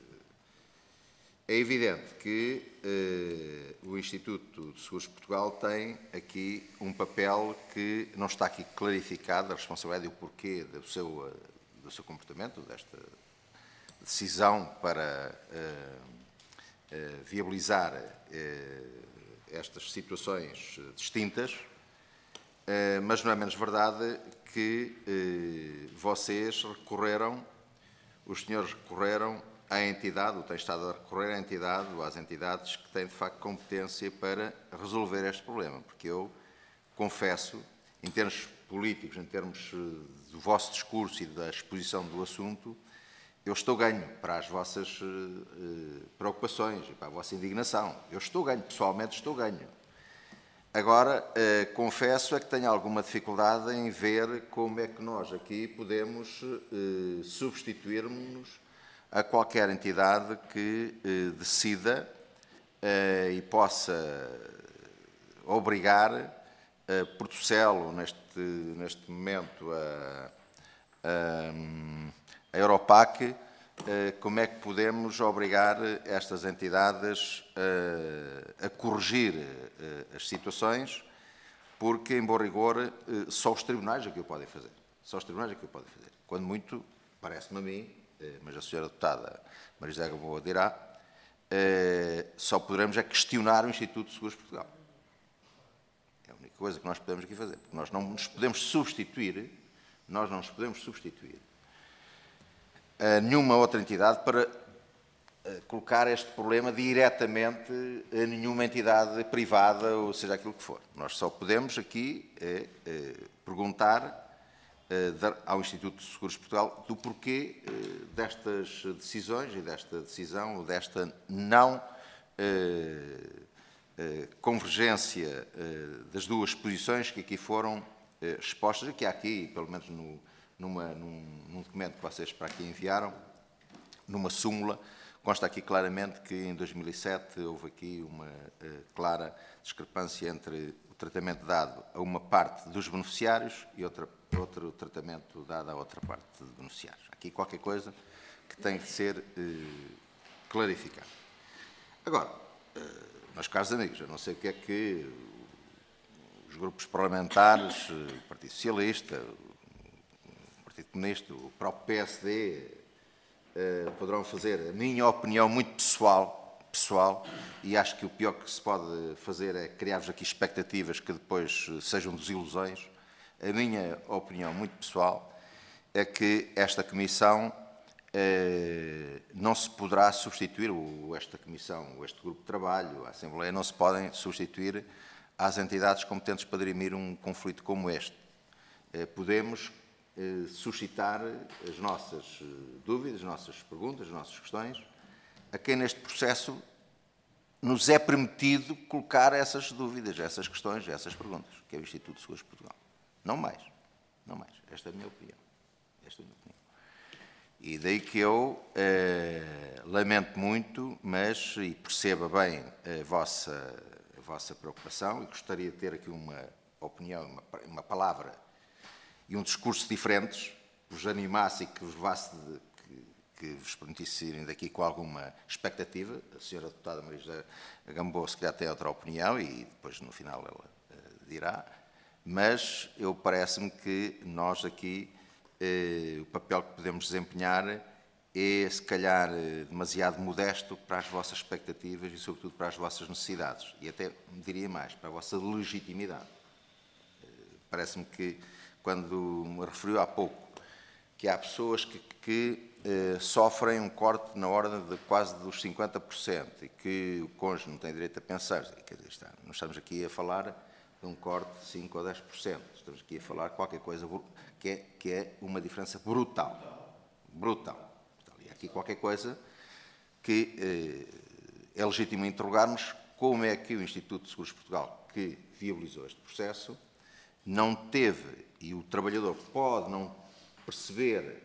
é evidente que uh, o Instituto de Seguros de Portugal tem aqui um papel que não está aqui clarificado, a responsabilidade e o porquê do seu, do seu comportamento, desta decisão para uh, uh, viabilizar uh, estas situações distintas, uh, mas não é menos verdade que uh, vocês recorreram, os senhores recorreram à entidade, ou têm estado a recorrer à entidade ou às entidades que têm de facto competência para resolver este problema, porque eu confesso, em termos políticos, em termos do vosso discurso e da exposição do assunto, eu estou ganho para as vossas uh, preocupações e para a vossa indignação. Eu estou ganho, pessoalmente estou ganho. Agora, eh, confesso é que tenho alguma dificuldade em ver como é que nós aqui podemos eh, substituirmos a qualquer entidade que eh, decida eh, e possa obrigar a Portucelo, neste, neste momento, a, a, a Europac, eh, como é que podemos obrigar estas entidades a, a corrigir eh, as situações, porque, em bom rigor, eh, só os tribunais é que o podem fazer. Só os tribunais é que o podem fazer. Quando muito, parece-me a mim, eh, mas a senhora deputada Maria José Gamboa dirá, eh, só poderemos é questionar o Instituto de Seguros de Portugal. É a única coisa que nós podemos aqui fazer, porque nós não nos podemos substituir, nós não nos podemos substituir a nenhuma outra entidade para colocar este problema diretamente a nenhuma entidade privada, ou seja, aquilo que for. Nós só podemos aqui é, é, perguntar é, ao Instituto de Seguros de Portugal do porquê é, destas decisões e desta decisão, ou desta não é, é, convergência é, das duas posições que aqui foram é, expostas, e que há aqui, pelo menos no, numa, num, num documento que vocês para aqui enviaram, numa súmula, consta aqui claramente que em dois mil e sete houve aqui uma uh, clara discrepância entre o tratamento dado a uma parte dos beneficiários e outra, outro tratamento dado a outra parte dos beneficiários. Aqui qualquer coisa que tem que ser uh, clarificada. Agora, uh, meus caros amigos, eu não sei o que é que os grupos parlamentares, o Partido Socialista, o Partido Comunista, o próprio P S D, Uh, poderão fazer, a minha opinião muito pessoal, pessoal, e acho que o pior que se pode fazer é criar-vos aqui expectativas que depois sejam desilusões. A minha opinião muito pessoal é que esta Comissão uh, não se poderá substituir, ou esta Comissão, ou este grupo de trabalho, a Assembleia, não se podem substituir às entidades competentes para dirimir um conflito como este. Uh, podemos suscitar as nossas dúvidas, as nossas perguntas, as nossas questões, a quem neste processo nos é permitido colocar essas dúvidas, essas questões, essas perguntas, que é o Instituto de Seguros de Portugal. Não mais. Não mais. Esta é a minha opinião. Esta é a minha opinião. E daí que eu eh, lamento muito, mas, e perceba bem a vossa, a vossa preocupação, e gostaria de ter aqui uma opinião, uma, uma palavra e um discurso diferentes, que vos animasse e que vos levasse, de, que, que vos permitisse irem daqui com alguma expectativa. A senhora deputada Maria José Gamboa se calhar tem outra opinião e depois no final ela uh, dirá, mas eu parece-me que nós aqui, uh, o papel que podemos desempenhar é se calhar uh, demasiado modesto para as vossas expectativas e sobretudo para as vossas necessidades, e até me diria mais, para a vossa legitimidade. Uh, parece-me que quando me referiu há pouco que há pessoas que, que eh, sofrem um corte na ordem de quase dos cinquenta por cento e que o cônjuge não tem direito a pensar. Quer dizer, está, nós estamos aqui a falar de um corte de cinco ou dez por cento. Estamos aqui a falar de qualquer coisa que é, que é uma diferença brutal. Brutal. E há aqui qualquer coisa que eh, é legítimo interrogarmos como é que o Instituto de Seguros de Portugal, que viabilizou este processo, não teve, e o trabalhador pode não perceber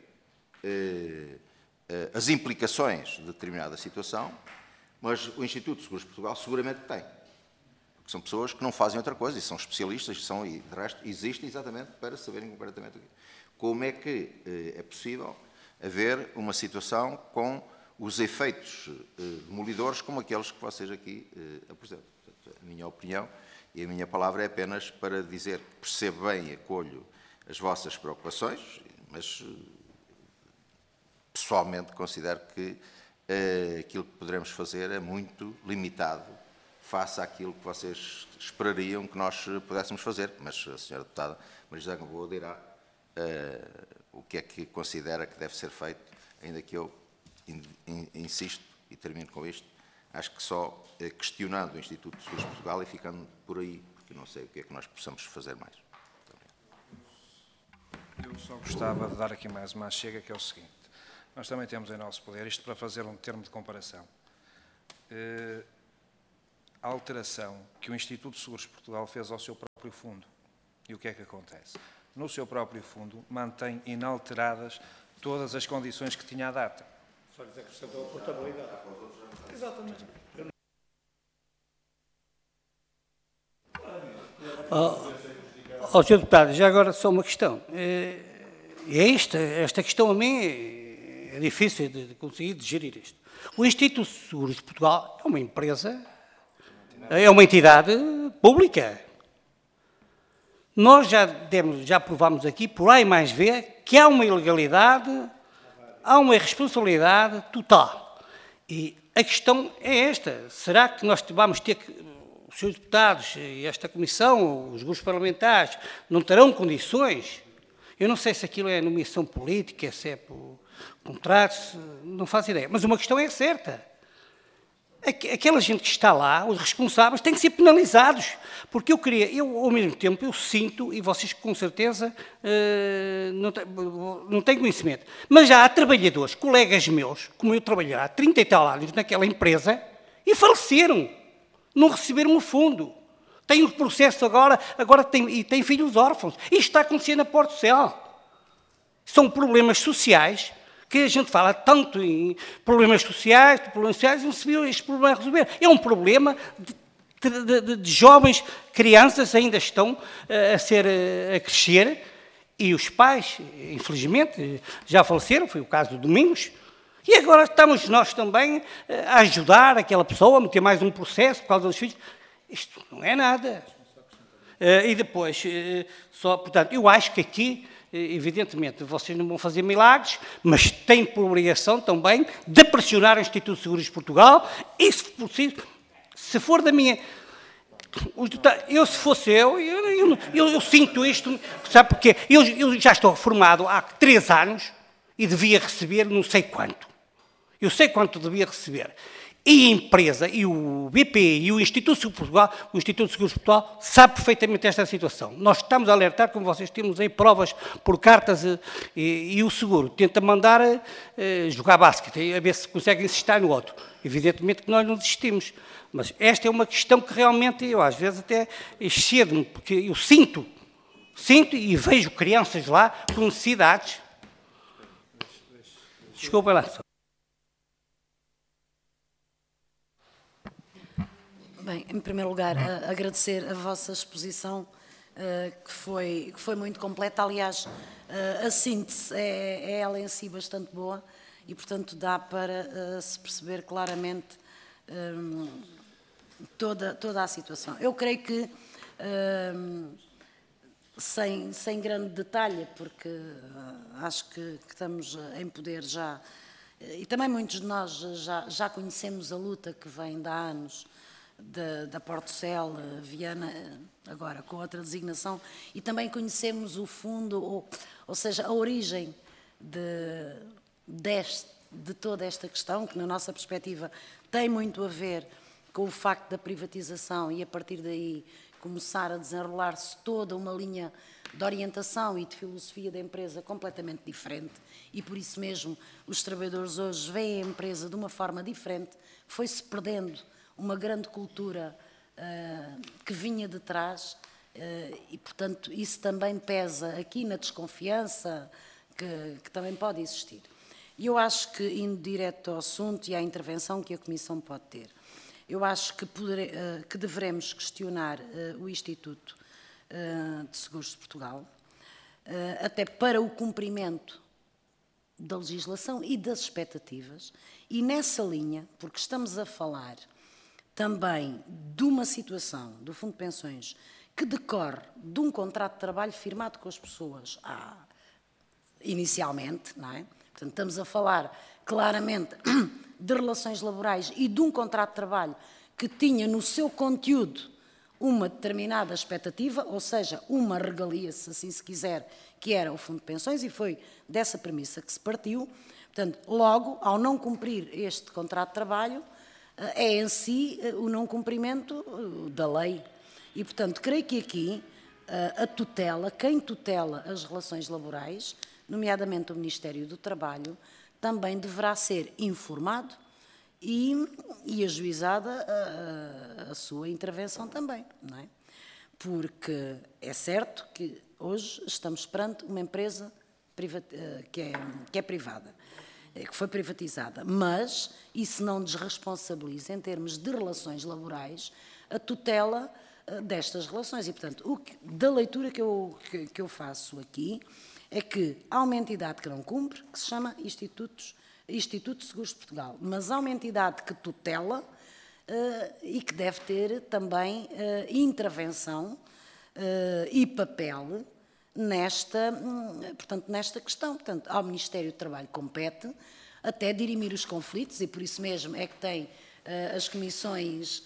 eh, eh, as implicações de determinada situação, mas o Instituto de Seguros de Portugal seguramente tem. Porque são pessoas que não fazem outra coisa, e são especialistas, e, são, e de resto existem exatamente para saberem completamente como é que eh, é possível haver uma situação com os efeitos eh, demolidores como aqueles que vocês aqui eh, apresentam. Portanto, a minha opinião e a minha palavra é apenas para dizer que percebo bem e acolho as vossas preocupações, mas pessoalmente considero que uh, aquilo que poderemos fazer é muito limitado face àquilo que vocês esperariam que nós pudéssemos fazer. Mas a senhora deputada Maria José Gamboa dirá uh, o que é que considera que deve ser feito, ainda que eu in, in, insisto, e termino com isto, acho que só uh, questionando o Instituto de Seguros de Portugal e ficando por aí, porque não sei o que é que nós possamos fazer mais. Eu só gostava de dar aqui mais uma chega, que é o seguinte. Nós também temos em nosso poder, isto para fazer um termo de comparação. a alteração que o Instituto de Seguros de Portugal fez ao seu próprio fundo. E o que é que acontece? No seu próprio fundo, mantém inalteradas todas as condições que tinha a data. Só lhes acrescentou a portabilidade. Exatamente. Oh, oh, senhor Deputado, já agora só uma questão. É, é esta, esta questão a mim é difícil de, de conseguir digerir isto. O Instituto de Seguros de Portugal é uma empresa, é uma entidade pública. Nós já, demos, já provámos aqui, por A e mais B, que há uma ilegalidade, há uma irresponsabilidade total. E a questão é esta. Será que nós vamos ter que, os senhores deputados e esta comissão, os grupos parlamentares, não terão condições? Eu não sei se aquilo é nomeação política, se é por contratos, não faço ideia. Mas uma questão é certa. Aquela gente que está lá, os responsáveis, têm que ser penalizados. Porque eu queria, eu ao mesmo tempo, eu sinto, e vocês com certeza uh, não, têm, não têm conhecimento, mas já há trabalhadores, colegas meus, como eu trabalhei há trinta e tal anos naquela empresa, e faleceram, não receberam o fundo. Têm o processo agora, agora têm, e têm filhos órfãos. Isto está acontecendo na Porto Cel. São problemas sociais que a gente fala tanto em problemas sociais, problemas sociais, e não se viu este problema resolver. É um problema de, de, de, de jovens, crianças ainda estão uh, a ser, uh, a crescer, e os pais, infelizmente, já faleceram, foi o caso do Domingos, e agora estamos nós também uh, a ajudar aquela pessoa a meter mais um processo por causa dos filhos. Isto não é nada. Uh, e depois, uh, só, portanto, eu acho que aqui, evidentemente, vocês não vão fazer milagres, mas têm por obrigação também de pressionar o Instituto de Seguros de Portugal e, se possível, se for da minha... Eu, se fosse eu, eu, eu, eu, eu sinto isto, sabe porquê? Eu, eu já estou reformado há três anos e devia receber não sei quanto. Eu sei quanto devia receber. E a empresa, e o B P I, e o Instituto de Portugal, o Instituto de Seguros de Portugal, sabe perfeitamente esta situação. Nós estamos a alertar, como vocês temos aí provas por cartas, e, e, e o seguro tenta mandar eh, jogar basquete, a ver se consegue insistir no outro. Evidentemente que nós não desistimos. Mas esta é uma questão que realmente eu, às vezes, até excedo-me, porque eu sinto, sinto e vejo crianças lá com necessidades. Desculpa lá. Bem, em primeiro lugar, a, agradecer a vossa exposição, uh, que, foi, que foi muito completa. Aliás, uh, a síntese é, é ela em si bastante boa e, portanto, dá para uh, se perceber claramente um, toda, toda a situação. Eu creio que, um, sem, sem grande detalhe, porque uh, acho que, que estamos em poder já, e também muitos de nós já, já conhecemos a luta que vem de há anos, Da, da Porto Cel, Viana, agora com outra designação, e também conhecemos o fundo, ou, ou seja, a origem de, deste, de toda esta questão, que na nossa perspectiva tem muito a ver com o facto da privatização e a partir daí começar a desenrolar-se toda uma linha de orientação e de filosofia da empresa completamente diferente, e por isso mesmo os trabalhadores hoje veem a empresa de uma forma diferente, foi-se perdendo uma grande cultura uh, que vinha de trás uh, e, portanto, isso também pesa aqui na desconfiança que, que também pode existir. E eu acho que, indo direto ao assunto e à intervenção que a Comissão pode ter, eu acho que, poder, uh, que deveremos questionar uh, o Instituto uh, de Seguros de Portugal, uh, até para o cumprimento da legislação e das expectativas, e nessa linha, porque estamos a falar também de uma situação do Fundo de Pensões que decorre de um contrato de trabalho firmado com as pessoas ah, inicialmente, não é? Portanto, estamos a falar claramente de relações laborais e de um contrato de trabalho que tinha no seu conteúdo uma determinada expectativa, ou seja, uma regalia, se assim se quiser, que era o Fundo de Pensões, e foi dessa premissa que se partiu. Portanto, logo, ao não cumprir este contrato de trabalho, é em si o não cumprimento da lei. E, portanto, creio que aqui a tutela, quem tutela as relações laborais, nomeadamente o Ministério do Trabalho, também deverá ser informado e, e ajuizada a, a, a sua intervenção também, não é? Porque é certo que hoje estamos perante uma empresa que é, que é privada, que foi privatizada, mas isso não desresponsabiliza, em termos de relações laborais, a tutela destas relações. E, portanto, o que, da leitura que eu, que, que eu faço aqui, é que há uma entidade que não cumpre, que se chama Institutos, Instituto de Seguros de Portugal, mas há uma entidade que tutela uh, e que deve ter também uh, intervenção uh, e papel nesta, portanto, nesta questão. Portanto, ao Ministério do Trabalho compete até dirimir os conflitos, e por isso mesmo é que tem uh, as comissões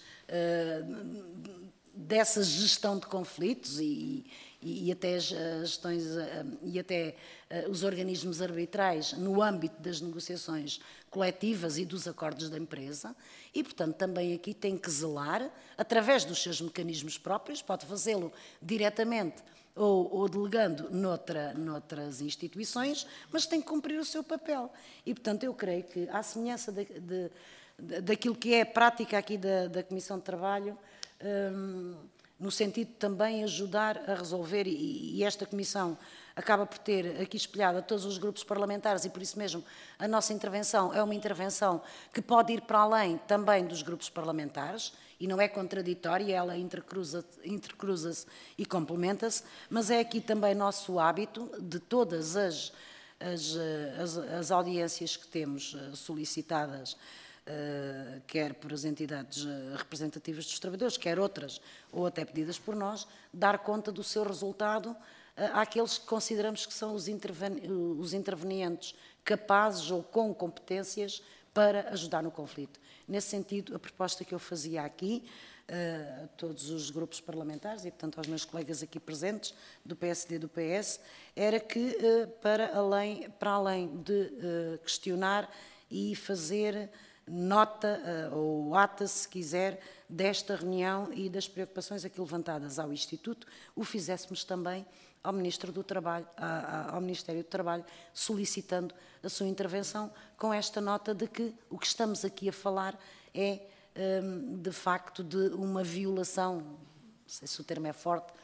uh, dessa gestão de conflitos e, e, e até as gestões uh, e até uh, os organismos arbitrais no âmbito das negociações coletivas e dos acordos da empresa, e, portanto, também aqui tem que zelar, através dos seus mecanismos próprios, pode fazê-lo diretamente Ou, ou delegando noutra, noutras instituições, mas tem que cumprir o seu papel. E, portanto, eu creio que, à semelhança de, de, de, daquilo que é a prática aqui da, da Comissão de Trabalho, hum, no sentido de também ajudar a resolver, e, e esta Comissão acaba por ter aqui espelhado a todos os grupos parlamentares, e por isso mesmo a nossa intervenção é uma intervenção que pode ir para além também dos grupos parlamentares, e não é contraditória, ela intercruza, intercruza-se e complementa-se, mas é aqui também nosso hábito de todas as, as, as, as audiências que temos solicitadas, uh, quer por as entidades representativas dos trabalhadores, quer outras, ou até pedidas por nós, dar conta do seu resultado uh, àqueles que consideramos que são os, interven os intervenientes capazes ou com competências para ajudar no conflito. Nesse sentido, a proposta que eu fazia aqui, uh, a todos os grupos parlamentares e, portanto, aos meus colegas aqui presentes, do P S D e do P S, era que, uh, para, além, para além de uh, questionar e fazer nota, uh, ou ata, se quiser, desta reunião e das preocupações aqui levantadas ao Instituto, o fizéssemos também ao Ministro do Trabalho, ao Ministério do Trabalho, solicitando a sua intervenção com esta nota de que o que estamos aqui a falar é, de facto, de uma violação, não sei se o termo é forte,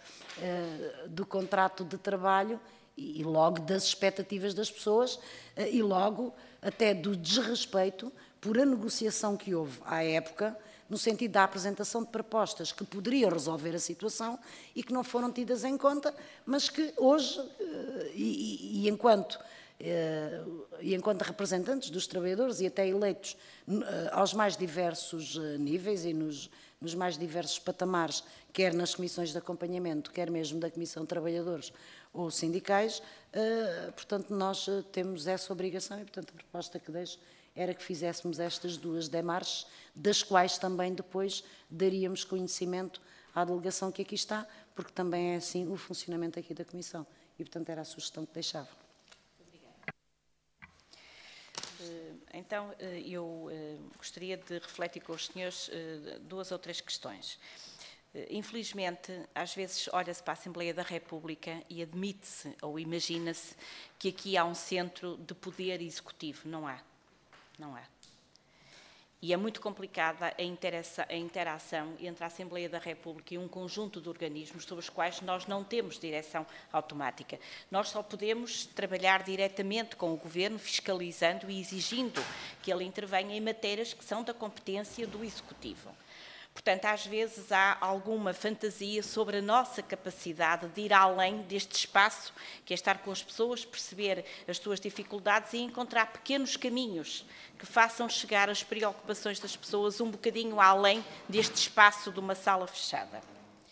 do contrato de trabalho e logo das expectativas das pessoas e logo até do desrespeito por a negociação que houve à época, no sentido da apresentação de propostas que poderiam resolver a situação e que não foram tidas em conta, mas que hoje, e, e, enquanto, e enquanto representantes dos trabalhadores e até eleitos aos mais diversos níveis e nos, nos mais diversos patamares, quer nas comissões de acompanhamento, quer mesmo da Comissão de Trabalhadores ou sindicais, portanto, nós temos essa obrigação e, portanto, a proposta que deixo era que fizéssemos estas duas démarches, das quais também depois daríamos conhecimento à delegação que aqui está, porque também é assim o funcionamento aqui da Comissão. E, portanto, era a sugestão que deixava. Então, eu gostaria de refletir com os senhores duas ou três questões. Infelizmente, às vezes olha-se para a Assembleia da República e admite-se ou imagina-se que aqui há um centro de poder executivo. Não há. Não é. E é muito complicada a interação, a interação entre a Assembleia da República e um conjunto de organismos sobre os quais nós não temos direção automática. Nós só podemos trabalhar diretamente com o Governo, fiscalizando e exigindo que ele intervenha em matérias que são da competência do Executivo. Portanto, às vezes há alguma fantasia sobre a nossa capacidade de ir além deste espaço, que é estar com as pessoas, perceber as suas dificuldades e encontrar pequenos caminhos que façam chegar as preocupações das pessoas um bocadinho além deste espaço de uma sala fechada.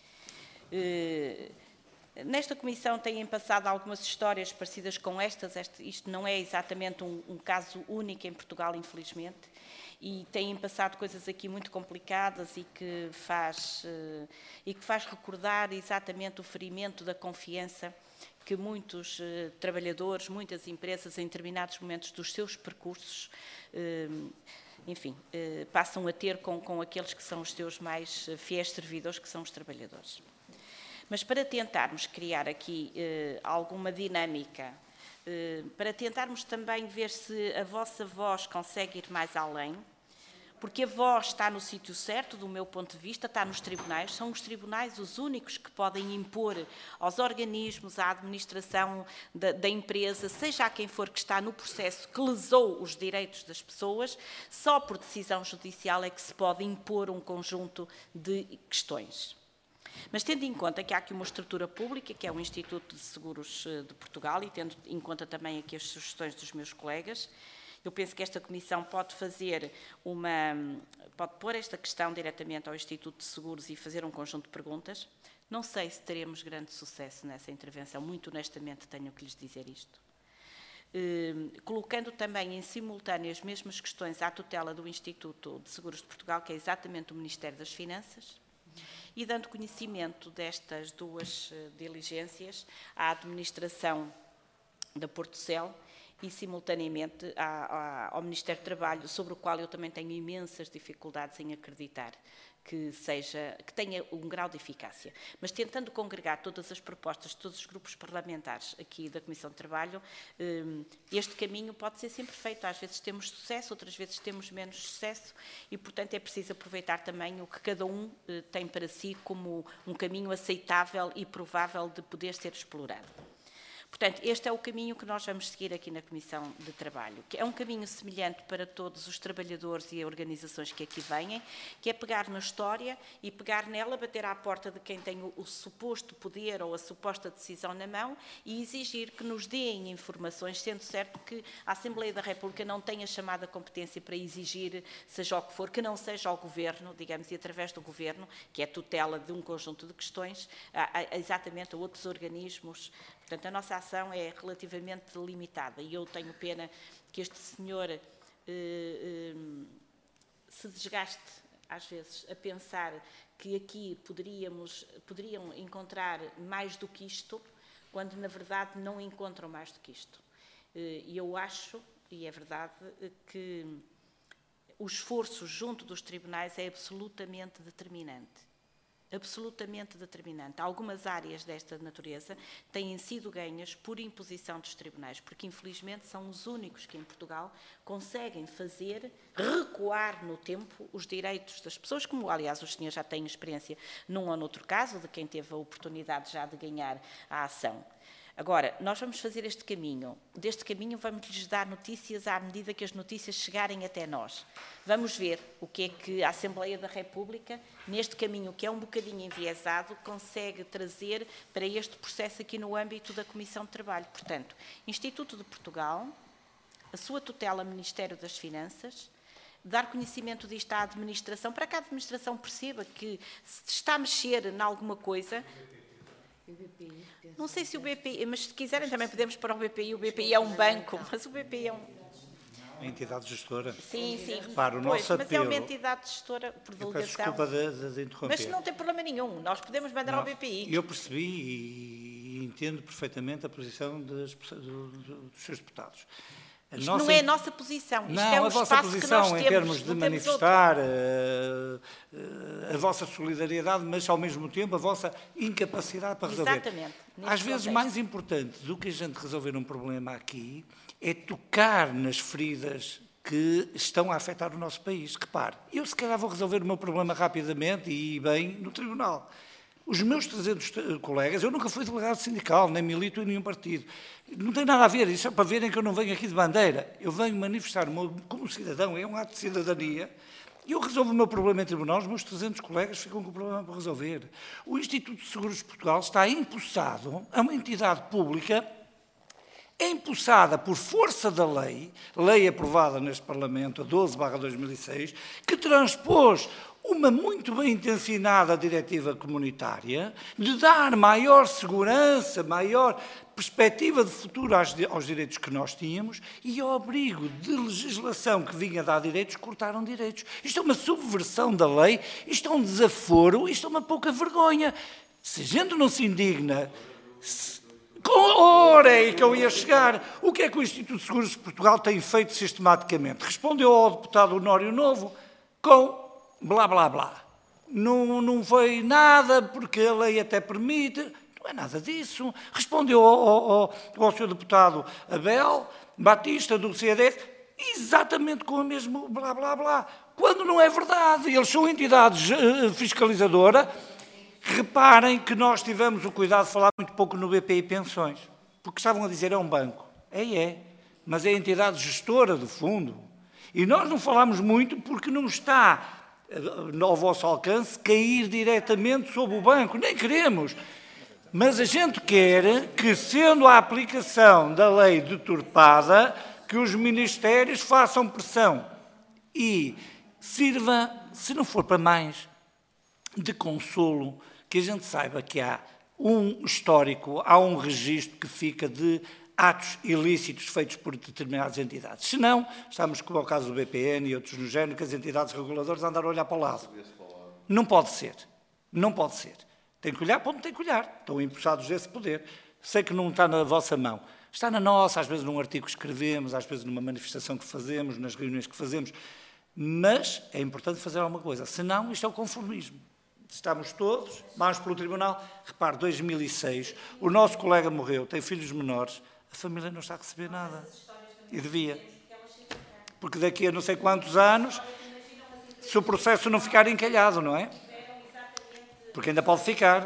Nesta comissão têm passado algumas histórias parecidas com estas. Este, isto não é exatamente um, um caso único em Portugal, infelizmente. E têm passado coisas aqui muito complicadas e que faz, uh, e que faz recordar exatamente o ferimento da confiança que muitos uh, trabalhadores, muitas empresas, em determinados momentos dos seus percursos, uh, enfim, uh, passam a ter com, com aqueles que são os seus mais fiéis servidores, que são os trabalhadores. Mas para tentarmos criar aqui uh, alguma dinâmica, para tentarmos também ver se a vossa voz consegue ir mais além, porque a voz está no sítio certo, do meu ponto de vista, está nos tribunais. São os tribunais os únicos que podem impor aos organismos, à administração da, da empresa, seja a quem for que está no processo que lesou os direitos das pessoas, só por decisão judicial é que se pode impor um conjunto de questões. Mas tendo em conta que há aqui uma estrutura pública, que é o Instituto de Seguros de Portugal, e tendo em conta também aqui as sugestões dos meus colegas, eu penso que esta Comissão pode fazer uma, pode pôr esta questão diretamente ao Instituto de Seguros e fazer um conjunto de perguntas. Não sei se teremos grande sucesso nessa intervenção, muito honestamente tenho que lhes dizer isto. Eh, colocando também em simultâneo as mesmas questões à tutela do Instituto de Seguros de Portugal, que é exatamente o Ministério das Finanças, e dando conhecimento destas duas uh, diligências à administração da Portocel e, simultaneamente, à, à, ao Ministério do Trabalho, sobre o qual eu também tenho imensas dificuldades em acreditar que, seja, que tenha um grau de eficácia. Mas tentando congregar todas as propostas de todos os grupos parlamentares aqui da Comissão de Trabalho, este caminho pode ser sempre feito. Às vezes temos sucesso, outras vezes temos menos sucesso e, portanto, é preciso aproveitar também o que cada um tem para si como um caminho aceitável e provável de poder ser explorado. Portanto, este é o caminho que nós vamos seguir aqui na Comissão de Trabalho, que é um caminho semelhante para todos os trabalhadores e organizações que aqui vêm, que é pegar na história e pegar nela, bater à porta de quem tem o, o suposto poder ou a suposta decisão na mão e exigir que nos deem informações, sendo certo que a Assembleia da República não tem a chamada competência para exigir, seja o que for, que não seja ao Governo, digamos, e através do Governo, que é tutela de um conjunto de questões, a, a, exatamente a outros organismos. Portanto, a nossa ação é relativamente limitada e eu tenho pena que este senhor eh, eh, se desgaste, às vezes, a pensar que aqui poderíamos, poderiam encontrar mais do que isto, quando, na verdade, não encontram mais do que isto. E eu acho, e é verdade, que o esforço junto dos tribunais é absolutamente determinante. Absolutamente determinante. Algumas áreas desta natureza têm sido ganhas por imposição dos tribunais, porque infelizmente são os únicos que em Portugal conseguem fazer recuar no tempo os direitos das pessoas, como aliás os senhores já têm experiência num ou noutro caso, de quem teve a oportunidade já de ganhar a ação. Agora, nós vamos fazer este caminho. Deste caminho vamos-lhes dar notícias à medida que as notícias chegarem até nós. Vamos ver o que é que a Assembleia da República, neste caminho que é um bocadinho enviesado, consegue trazer para este processo aqui no âmbito da Comissão de Trabalho. Portanto, Instituto de Portugal, a sua tutela Ministério das Finanças, dar conhecimento disto à administração, para que a administração perceba que se está a mexer em alguma coisa. Não sei se o B P I, mas se quiserem também podemos para o B P I. O B P I é um banco, mas o B P I é um... A entidade gestora. Sim, sim. Repara, o pois, nosso mas apelo... é uma entidade gestora por delegação. Eu peço desculpa de, de interromper. Mas não tem problema nenhum. Nós podemos mandar não, ao B P I. Eu percebi e entendo perfeitamente a posição das, do, do, dos seus deputados. A Isto nossa... não é a nossa posição. Isto não, é um a vossa espaço posição que nós em temos, termos de não manifestar uh, uh, a vossa solidariedade, mas ao mesmo tempo a vossa incapacidade para resolver. Exatamente. Às vezes contexto. mais importante do que a gente resolver um problema aqui é tocar nas feridas que estão a afetar o nosso país. Repare, eu se calhar vou resolver o meu problema rapidamente e bem no tribunal. Os meus trezentos colegas, eu nunca fui delegado sindical, nem milito em nenhum partido. Não tem nada a ver, isso é para verem que eu não venho aqui de bandeira. Eu venho manifestar-me como cidadão, é um ato de cidadania. E eu resolvo o meu problema em tribunal, os meus trezentos colegas ficam com o problema para resolver. O Instituto de Seguros de Portugal está empossado a uma entidade pública, é empossada por força da lei, lei aprovada neste Parlamento, a doze barra dois mil e seis, que transpôs uma muito bem intencionada diretiva comunitária de dar maior segurança, maior perspectiva de futuro aos direitos que nós tínhamos e ao abrigo de legislação que vinha dar direitos, cortaram direitos. Isto é uma subversão da lei, isto é um desaforo, isto é uma pouca vergonha. Se a gente não se indigna... Se... Ora, é aí que eu ia chegar. O que é que o Instituto de Seguros de Portugal tem feito sistematicamente? Respondeu ao deputado Honório Novo com blá, blá, blá. Não, não foi nada, porque a lei até permite. Não é nada disso. Respondeu ao, ao, ao senhor deputado Abel Batista, do C D S, exatamente com o mesmo blá, blá, blá. quando não é verdade. Eles são entidades uh, fiscalizadoras. Reparem que nós tivemos o cuidado de falar muito pouco no B P I Pensões, porque estavam a dizer é um banco. É, é, mas é a entidade gestora do fundo. E nós não falamos muito porque não está ao vosso alcance cair diretamente sobre o banco, nem queremos. Mas a gente quer que, sendo a aplicação da lei deturpada, que os ministérios façam pressão e sirva, se não for para mais, de consolo, que a gente saiba que há um histórico, há um registro que fica de atos ilícitos feitos por determinadas entidades. Se não, estamos como é o caso do B P N e outros no género, que as entidades reguladoras andaram a olhar para o lado. Não pode ser. Não pode ser. Tem que olhar para onde tem que olhar. Estão empossados desse poder. Sei que não está na vossa mão. Está na nossa, às vezes num artigo que escrevemos, às vezes numa manifestação que fazemos, nas reuniões que fazemos. Mas é importante fazer alguma coisa. Senão, isto é o conformismo. Estamos todos, vamos pelo tribunal. Repare, dois mil e seis, o nosso colega morreu, tem filhos menores, a família não está a receber nada. E devia. Porque daqui a não sei quantos anos, se o processo não ficar encalhado, não é? Porque ainda pode ficar.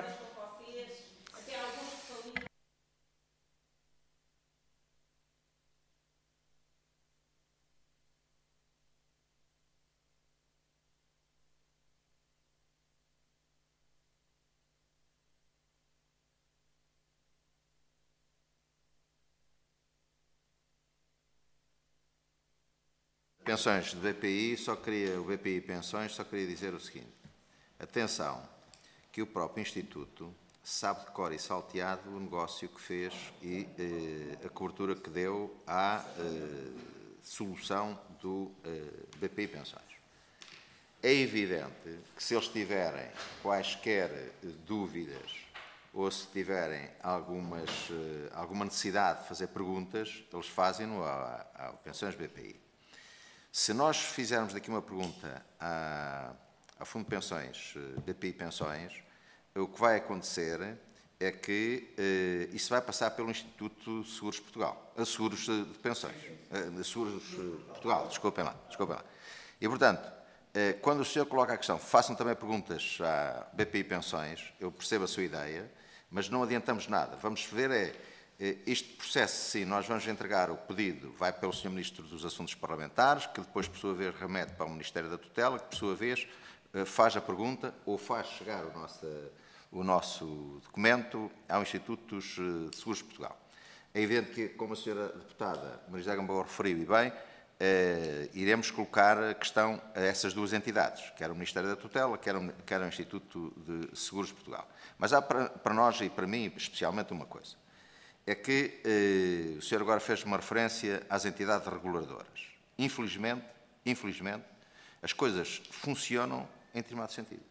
Pensões do B P I, só queria, o B P I Pensões, só queria dizer o seguinte. Atenção, que o próprio Instituto sabe de cor e salteado o negócio que fez e eh, a cobertura que deu à eh, solução do eh, B P I Pensões. É evidente que se eles tiverem quaisquer dúvidas ou se tiverem algumas, eh, alguma necessidade de fazer perguntas, eles fazem-no ao Pensões B P I. Se nós fizermos daqui uma pergunta ao Fundo de Pensões, B P I Pensões, o que vai acontecer é que eh, isso vai passar pelo Instituto de Seguros Portugal, uh, Seguros de Pensões, uh, Seguros de Portugal, desculpem lá, desculpem lá. E, portanto, eh, quando o senhor coloca a questão, façam também perguntas à B P I Pensões, eu percebo a sua ideia, mas não adiantamos nada. Vamos ver é... Este processo, sim, nós vamos entregar o pedido, vai pelo senhor Ministro dos Assuntos Parlamentares, que depois, por sua vez, remete para o Ministério da Tutela, que, por sua vez, faz a pergunta ou faz chegar o nosso, o nosso documento ao Instituto de Seguros de Portugal. É evidente que, como a senhora deputada Marisa Gamboa referiu e bem, eh, iremos colocar a questão a essas duas entidades, quer o Ministério da Tutela, quer o, quer o Instituto de Seguros de Portugal. Mas há para, para nós e para mim, especialmente, uma coisa. É que eh, o senhor agora fez uma referência às entidades reguladoras. Infelizmente, infelizmente, as coisas funcionam em determinado sentido.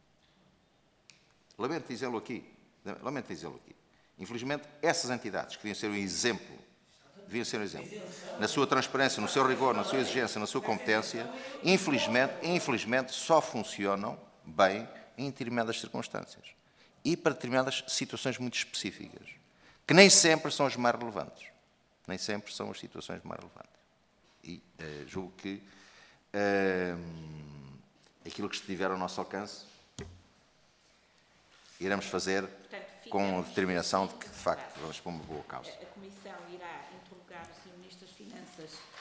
Lamento dizê-lo aqui, lamento dizê-lo aqui. Infelizmente, essas entidades que deviam ser um exemplo, deviam ser um exemplo, na sua transparência, no seu rigor, na sua exigência, na sua competência, infelizmente, infelizmente, só funcionam bem em determinadas circunstâncias e para determinadas situações muito específicas, que nem sempre são as mais relevantes. Nem sempre são as situações mais relevantes. E uh, julgo que uh, aquilo que estiver ao nosso alcance, iremos fazer Portanto, com a determinação de que, de facto, vamos para uma boa causa. A Comissão irá interrogar o senhor Ministro das Finanças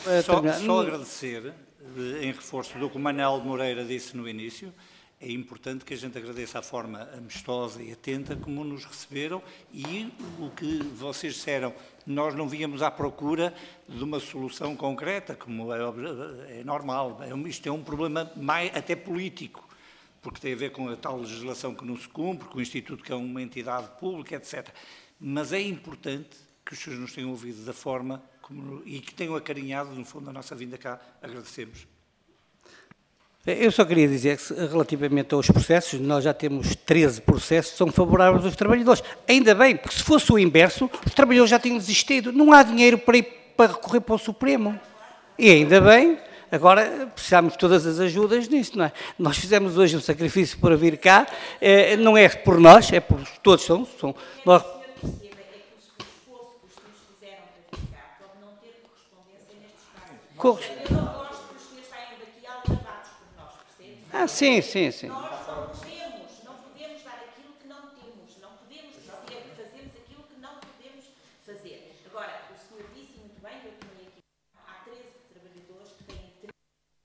Só, só agradecer, em reforço do que o Manuel Moreira disse no início, é importante que a gente agradeça a forma amistosa e atenta como nos receberam e o que vocês disseram, nós não víamos à procura de uma solução concreta, como é, é normal. Isto é um problema mais, até político, porque tem a ver com a tal legislação que não se cumpre, com o Instituto que é uma entidade pública, etcétera. Mas é importante que os senhores nos tenham ouvido da forma como, e que tenham acarinhado, no fundo, a nossa vinda cá. Agradecemos. Eu só queria dizer que, relativamente aos processos, nós já temos treze processos que são favoráveis aos trabalhadores. Ainda bem, porque se fosse o inverso, os trabalhadores já tinham desistido. Não há dinheiro para ir para recorrer para o Supremo. E ainda bem, agora precisamos de todas as ajudas nisto, não é? Nós fizemos hoje um sacrifício para vir cá, eh, não é por nós, é por todos. São, são, nós... Corre. Ah, sim, sim, sim. Nós não podemos, não podemos dar aquilo que não temos, não podemos dizer que fazemos aquilo que não podemos fazer. Agora, o senhor disse muito bem, eu tinha aqui, há treze trabalhadores que têm treze.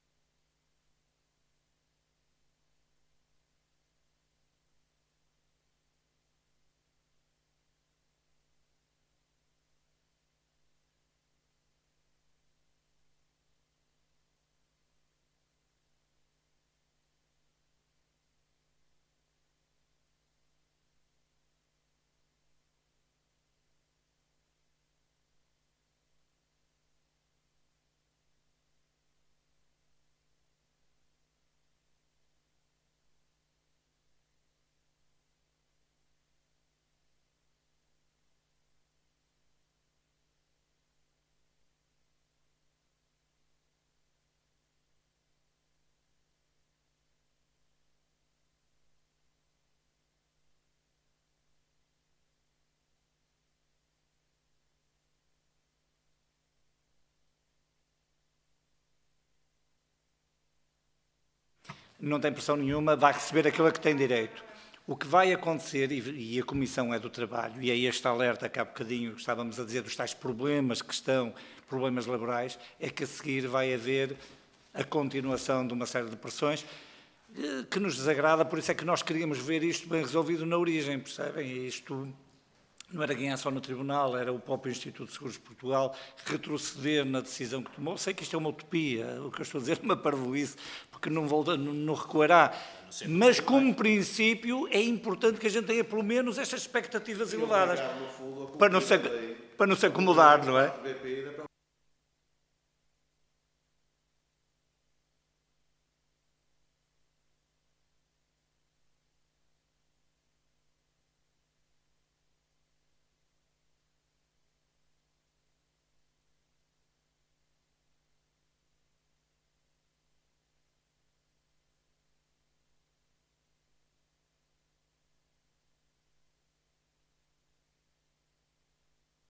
Não tem pressão nenhuma, vai receber aquilo a que tem direito. O que vai acontecer, e a Comissão é do Trabalho, e é este alerta que há bocadinho estávamos a dizer dos tais problemas que estão, problemas laborais, é que a seguir vai haver a continuação de uma série de pressões que nos desagrada, por isso é que nós queríamos ver isto bem resolvido na origem, percebem? Isto não era ganhar só no Tribunal, era o próprio Instituto de Seguros de Portugal retroceder na decisão que tomou. Sei que isto é uma utopia, o que eu estou a dizer é uma parvoíce, porque não, volta, não, não recuará. Mas, como princípio, é importante que a gente tenha, pelo menos, estas expectativas elevadas. Para não, se, para não se acomodar, não é?